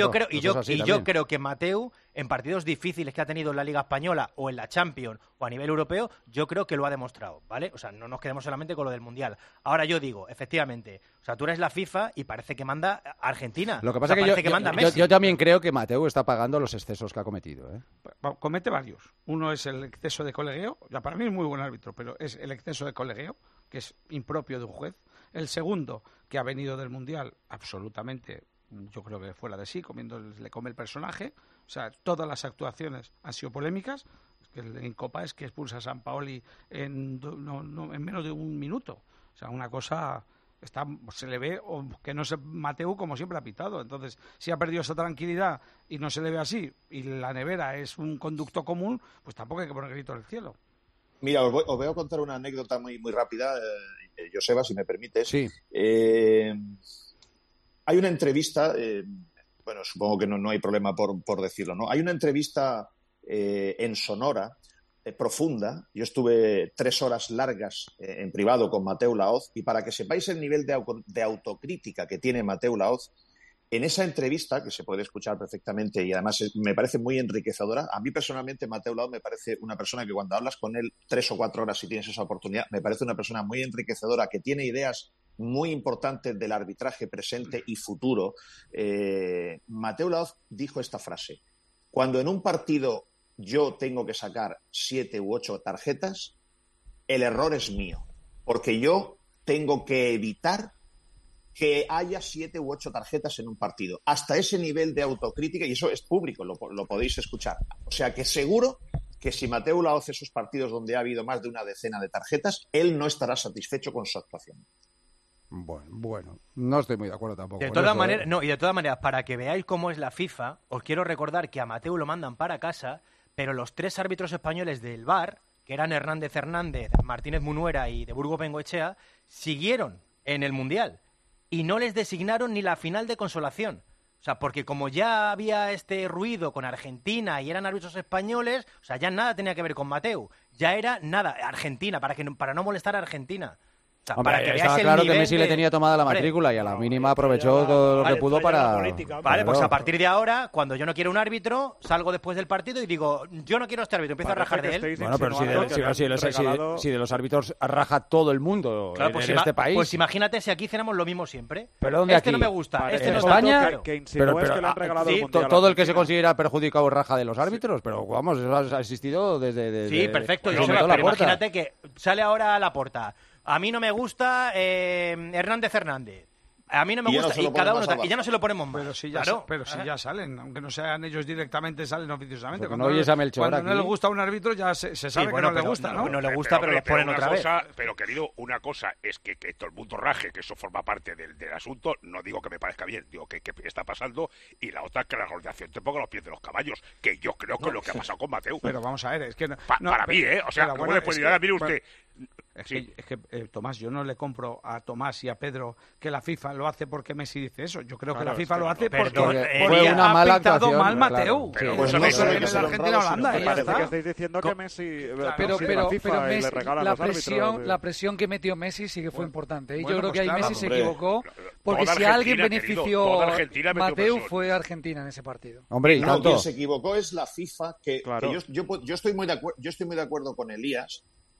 [SPEAKER 5] yo creo que Mateu, en partidos difíciles que ha tenido en la Liga Española o en la Champions o a nivel europeo, yo creo que lo ha demostrado, ¿vale? O sea, no nos quedemos solamente con lo del Mundial. Ahora yo digo, efectivamente, o sea, tú eres la FIFA y parece que manda Argentina.
[SPEAKER 4] Lo que pasa es que yo también creo que Mateu está pagando los excesos que ha cometido, ¿eh?
[SPEAKER 11] Comete varios. Uno es el exceso de colegueo. Ya, para mí es muy buen árbitro, pero es el exceso de colegueo, que es impropio de un juez. El segundo, que ha venido del Mundial absolutamente, yo creo que fuera de sí, le come el personaje. O sea, todas las actuaciones han sido polémicas. En Copa es que expulsa a Sampaoli en menos de un minuto. O sea, una cosa... se le ve que no se Mateu como siempre ha pitado. Entonces, si ha perdido esa tranquilidad y no se le ve así, y la nevera es un conducto común, pues tampoco hay que poner grito en el cielo.
[SPEAKER 15] Mira, os voy a contar una anécdota muy rápida, Joseba, si me permites.
[SPEAKER 4] Sí.
[SPEAKER 15] Hay una entrevista, bueno, supongo que no hay problema por decirlo, ¿no? Hay una entrevista en Sonora, profunda. Yo estuve 3 horas largas en privado con Mateu Laoz, y para que sepáis el nivel de autocrítica que tiene Mateu Laoz, en esa entrevista, que se puede escuchar perfectamente y además me parece muy enriquecedora, a mí personalmente Mateu Laoz me parece una persona que cuando hablas con él 3 o 4 horas, si tienes esa oportunidad, me parece una persona muy enriquecedora, que tiene ideas muy importantes del arbitraje presente y futuro. Mateu Laoz dijo esta frase: cuando en un partido yo tengo que sacar 7 u 8 tarjetas, el error es mío, porque yo tengo que evitar que haya 7 u 8 tarjetas en un partido. Hasta ese nivel de autocrítica, y eso es público, lo podéis escuchar. O sea que seguro que si Mateu Laoz esos partidos donde ha habido más de una decena de tarjetas, él no estará satisfecho con su actuación.
[SPEAKER 4] Bueno, no estoy muy de acuerdo tampoco.
[SPEAKER 5] De todas maneras, para que veáis cómo es la FIFA, os quiero recordar que a Mateu lo mandan para casa, pero los 3 árbitros españoles del VAR, que eran Hernández, Martínez Munuera y de Burgos Bengoechea, siguieron en el Mundial y no les designaron ni la final de consolación. O sea, porque como ya había este ruido con Argentina y eran árbitros españoles, o sea, ya nada tenía que ver con Mateu. Ya era nada, Argentina, para no molestar a Argentina. O sea,
[SPEAKER 4] hombre,
[SPEAKER 5] para que veáis
[SPEAKER 4] estaba
[SPEAKER 5] el
[SPEAKER 4] claro que
[SPEAKER 5] nivel
[SPEAKER 4] Messi le tenía tomada la matrícula y a la mínima aprovechó todo lo que pudo para...
[SPEAKER 5] Vale, pues a partir de ahora, cuando yo no quiero un árbitro, salgo después del partido y digo, yo no quiero este árbitro, empiezo a rajar de él.
[SPEAKER 4] Bueno, pero si de los árbitros raja todo el mundo, claro, pues en este país...
[SPEAKER 5] Pues imagínate si aquí cenamos lo mismo siempre.
[SPEAKER 4] ¿Pero dónde
[SPEAKER 5] este
[SPEAKER 4] aquí?
[SPEAKER 5] no me gusta, este no
[SPEAKER 4] España,
[SPEAKER 5] está
[SPEAKER 13] que le han regalado el Mundial
[SPEAKER 4] todo el que se considera perjudicado raja de los árbitros, pero vamos, eso ha existido desde...
[SPEAKER 5] Sí, perfecto,
[SPEAKER 4] pero
[SPEAKER 5] imagínate que sale ahora a Laporta. A mí no me gusta Hernández. A mí no me gusta y cada uno y ya no se lo ponemos más.
[SPEAKER 11] Pero si ya salen, aunque no sean ellos directamente, salen oficiosamente.
[SPEAKER 4] Cuando no
[SPEAKER 11] le gusta a un árbitro ya se sabe que no le gusta, ¿no?
[SPEAKER 5] No le gusta, pero lo ponen otra vez.
[SPEAKER 9] Pero querido, una cosa es que todo el mundo raje, que eso forma parte del asunto. No digo que me parezca bien, digo que está pasando. Y la otra es que la organización te ponga los pies de los caballos, que yo creo que es lo que ha pasado con Mateu.
[SPEAKER 11] Pero vamos a ver, es que...
[SPEAKER 9] para mí, o sea, ¿cómo le puede decir? Mire usted...
[SPEAKER 11] Es que Tomás, yo no le compro a Tomás y a Pedro que la FIFA lo hace porque Messi dice eso. Yo creo que la FIFA lo hace porque
[SPEAKER 4] fue una mala
[SPEAKER 11] pintado
[SPEAKER 4] actuación,
[SPEAKER 11] mal Mateu.
[SPEAKER 4] Claro.
[SPEAKER 11] Pues no solo en Argentina-Holanda.
[SPEAKER 13] Me parece que estáis diciendo que Messi
[SPEAKER 12] pero
[SPEAKER 13] FIFA y le regala
[SPEAKER 12] la
[SPEAKER 13] los árbitros.
[SPEAKER 12] la presión que metió Messi sí que fue importante.
[SPEAKER 11] Bueno,
[SPEAKER 12] Yo creo que ahí Messi se equivocó,
[SPEAKER 9] Claro.
[SPEAKER 12] porque
[SPEAKER 9] Toda
[SPEAKER 12] si
[SPEAKER 9] Argentina,
[SPEAKER 12] alguien
[SPEAKER 9] querido,
[SPEAKER 12] benefició
[SPEAKER 9] toda Argentina metió
[SPEAKER 12] Mateu
[SPEAKER 9] presión.
[SPEAKER 12] fue Argentina en ese partido.
[SPEAKER 4] Hombre, y
[SPEAKER 15] No,
[SPEAKER 4] tanto.
[SPEAKER 15] quien se equivocó es la FIFA, que
[SPEAKER 13] Claro.
[SPEAKER 15] yo estoy muy de acuerdo con Elías,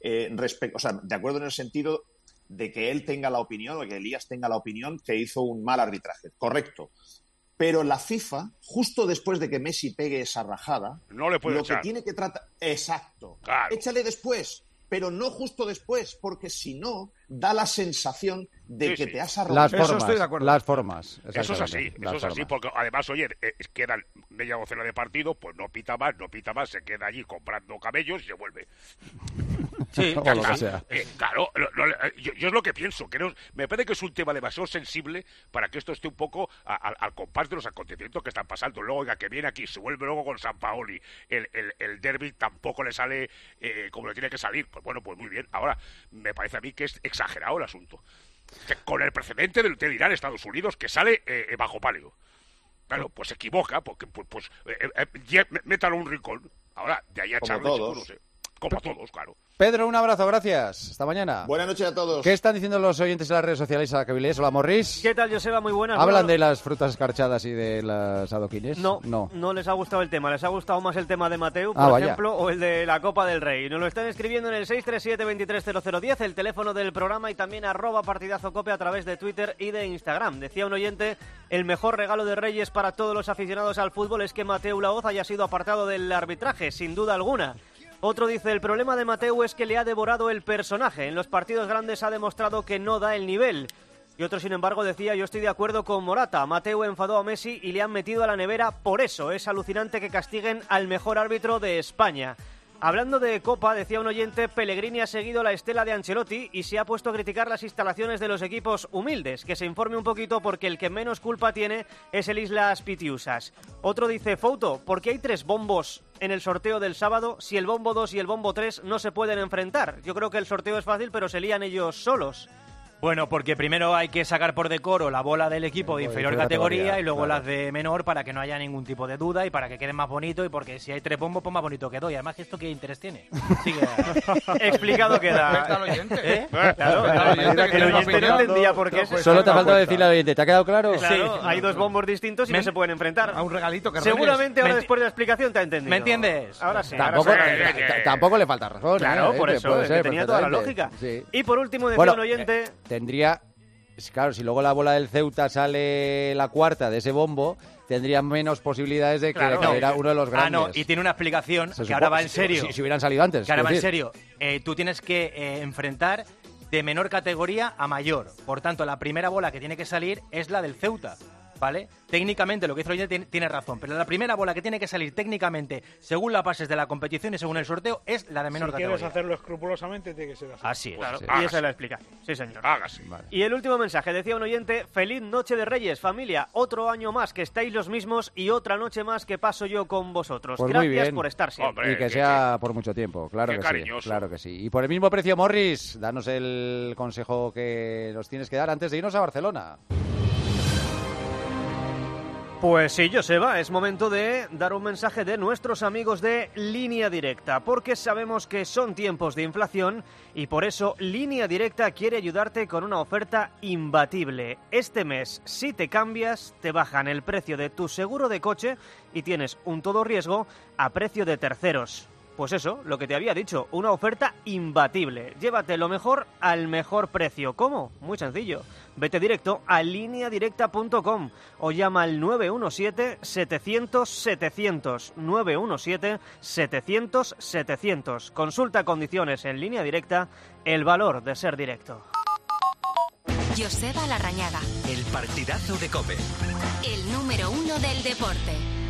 [SPEAKER 15] de acuerdo en el sentido de que él tenga la opinión, o que Elías tenga la opinión que hizo un mal arbitraje. Correcto. Pero la FIFA, justo después de que Messi pegue esa rajada,
[SPEAKER 9] no le puede
[SPEAKER 15] lo
[SPEAKER 9] echar.
[SPEAKER 15] que tiene que tratar... Exacto.
[SPEAKER 9] Claro.
[SPEAKER 15] Échale después, pero no justo después, porque si no, da la sensación de que te has arrojado.
[SPEAKER 11] Eso estoy de acuerdo.
[SPEAKER 4] Las formas.
[SPEAKER 9] Eso es así, porque además, oye, quedan media docena de partidos, pues no pita más, se queda allí comprando camellos y se vuelve.
[SPEAKER 4] Sí, o lo que sea.
[SPEAKER 9] Claro, yo es lo que pienso, que me parece que es un tema demasiado sensible para que esto esté un poco al compás de los acontecimientos que están pasando. Luego, oiga, que viene aquí, se vuelve luego con Sampaoli, el derbi tampoco le sale como le tiene que salir. Pues bueno, pues muy bien. Ahora, me parece a mí que es exagerado el asunto. Que con el precedente del Irán Estados Unidos, que sale bajo palio. Claro, pues se equivoca, porque métalo un rincón. Ahora, de ahí a
[SPEAKER 15] Como
[SPEAKER 9] echarle,
[SPEAKER 15] todos.
[SPEAKER 9] no sé. Como todos, claro.
[SPEAKER 4] Pedro, un abrazo, gracias. Hasta mañana.
[SPEAKER 15] Buenas noches a todos.
[SPEAKER 4] ¿Qué están diciendo los oyentes en las redes sociales a Cabilés? Hola, Morris.
[SPEAKER 10] ¿Qué tal, Joseba? Muy buenas.
[SPEAKER 4] ¿Hablan
[SPEAKER 10] Bueno,
[SPEAKER 4] de las frutas escarchadas y de las adoquines?
[SPEAKER 10] No les ha gustado el tema. Les ha gustado más el tema de Mateu, por ejemplo, o el de la Copa del Rey. Nos lo están escribiendo en el 637-230010, el teléfono del programa, y también @partidazocope a través de Twitter y de Instagram. Decía un oyente, el mejor regalo de Reyes para todos los aficionados al fútbol es que Mateu Laoz haya sido apartado del arbitraje, sin duda alguna. Otro dice, el problema de Mateu es que le ha devorado el personaje. En los partidos grandes ha demostrado que no da el nivel. Y otro, sin embargo, decía, yo estoy de acuerdo con Morata. Mateu enfadó a Messi y le han metido a la nevera por eso. Es alucinante que castiguen al mejor árbitro de España. Hablando de Copa, decía un oyente, Pellegrini ha seguido la estela de Ancelotti y se ha puesto a criticar las instalaciones de los equipos humildes. Que se informe un poquito porque el que menos culpa tiene es el Islas Pitiusas. Otro dice, Fouto, ¿por qué hay 3 bombos en el sorteo del sábado si el bombo 2 y el bombo 3 no se pueden enfrentar? Yo creo que el sorteo es fácil, pero se lían ellos solos.
[SPEAKER 5] Bueno, porque primero hay que sacar por decoro la bola del equipo de inferior categoría y luego las de menor para que no haya ningún tipo de duda y para que quede más bonito, y porque si hay 3 bombos, pues más bonito quedó. Y además, ¿esto qué interés tiene?
[SPEAKER 10] Explicado queda.
[SPEAKER 5] ¿Eh?
[SPEAKER 10] Claro, el oyente no entendía por qué.
[SPEAKER 4] Solo te falta decirle al oyente, ¿te ha quedado claro?
[SPEAKER 10] Claro, hay 2 bombos distintos y no se pueden enfrentar.
[SPEAKER 11] A un regalito que
[SPEAKER 10] seguramente ahora después de la explicación te ha entendido.
[SPEAKER 5] ¿Me entiendes?
[SPEAKER 10] Ahora sí.
[SPEAKER 4] Tampoco le falta razón.
[SPEAKER 10] Claro, por eso,
[SPEAKER 4] puede ser,
[SPEAKER 10] tenía toda la lógica.
[SPEAKER 4] Sí.
[SPEAKER 10] Y por último decía un oyente...
[SPEAKER 4] Tendría... Claro, si luego la bola del Ceuta sale la cuarta de ese bombo, tendría menos posibilidades de que era uno de los grandes.
[SPEAKER 5] No, y tiene una explicación que ahora va en serio.
[SPEAKER 4] Si hubieran salido antes.
[SPEAKER 5] Que ahora va en serio. Tú tienes que enfrentar de menor categoría a mayor. Por tanto, la primera bola que tiene que salir es la del Ceuta, ¿vale? Técnicamente, lo que dice el oyente tiene razón, pero la primera bola que tiene que salir técnicamente, según las bases de la competición y según el sorteo, es la de menor categoría.
[SPEAKER 14] Si quieres hacerlo escrupulosamente, tiene que ser así.
[SPEAKER 5] Así es.
[SPEAKER 10] Claro,
[SPEAKER 5] Sí.
[SPEAKER 10] y esa es la explicación. Sí, señor.
[SPEAKER 9] Hágase.
[SPEAKER 4] Vale.
[SPEAKER 10] Y el último mensaje, decía un oyente, feliz noche de Reyes, familia, otro año más que estáis los mismos y otra noche más que paso yo con vosotros.
[SPEAKER 4] Pues muy
[SPEAKER 10] Gracias
[SPEAKER 4] bien.
[SPEAKER 10] por estar siempre.
[SPEAKER 9] Hombre,
[SPEAKER 4] Y que sea por mucho tiempo, claro
[SPEAKER 9] qué
[SPEAKER 4] que
[SPEAKER 9] cariñoso.
[SPEAKER 4] sí. Claro que sí. Y por el mismo precio, Morris, danos el consejo que nos tienes que dar antes de irnos a Barcelona.
[SPEAKER 10] Pues sí, Joseba, es momento de dar un mensaje de nuestros amigos de Línea Directa, porque sabemos que son tiempos de inflación y por eso Línea Directa quiere ayudarte con una oferta imbatible. Este mes, si te cambias, te bajan el precio de tu seguro de coche y tienes un todo riesgo a precio de terceros. Pues eso, lo que te había dicho, una oferta imbatible. Llévate lo mejor al mejor precio. ¿Cómo? Muy sencillo. Vete directo a lineadirecta.com o llama al 917-700-700. 917-700-700. Consulta condiciones en Línea Directa, el valor de ser directo.
[SPEAKER 1] Joseba Larrañaga.
[SPEAKER 2] El partidazo de COPE.
[SPEAKER 1] El número 1 del deporte.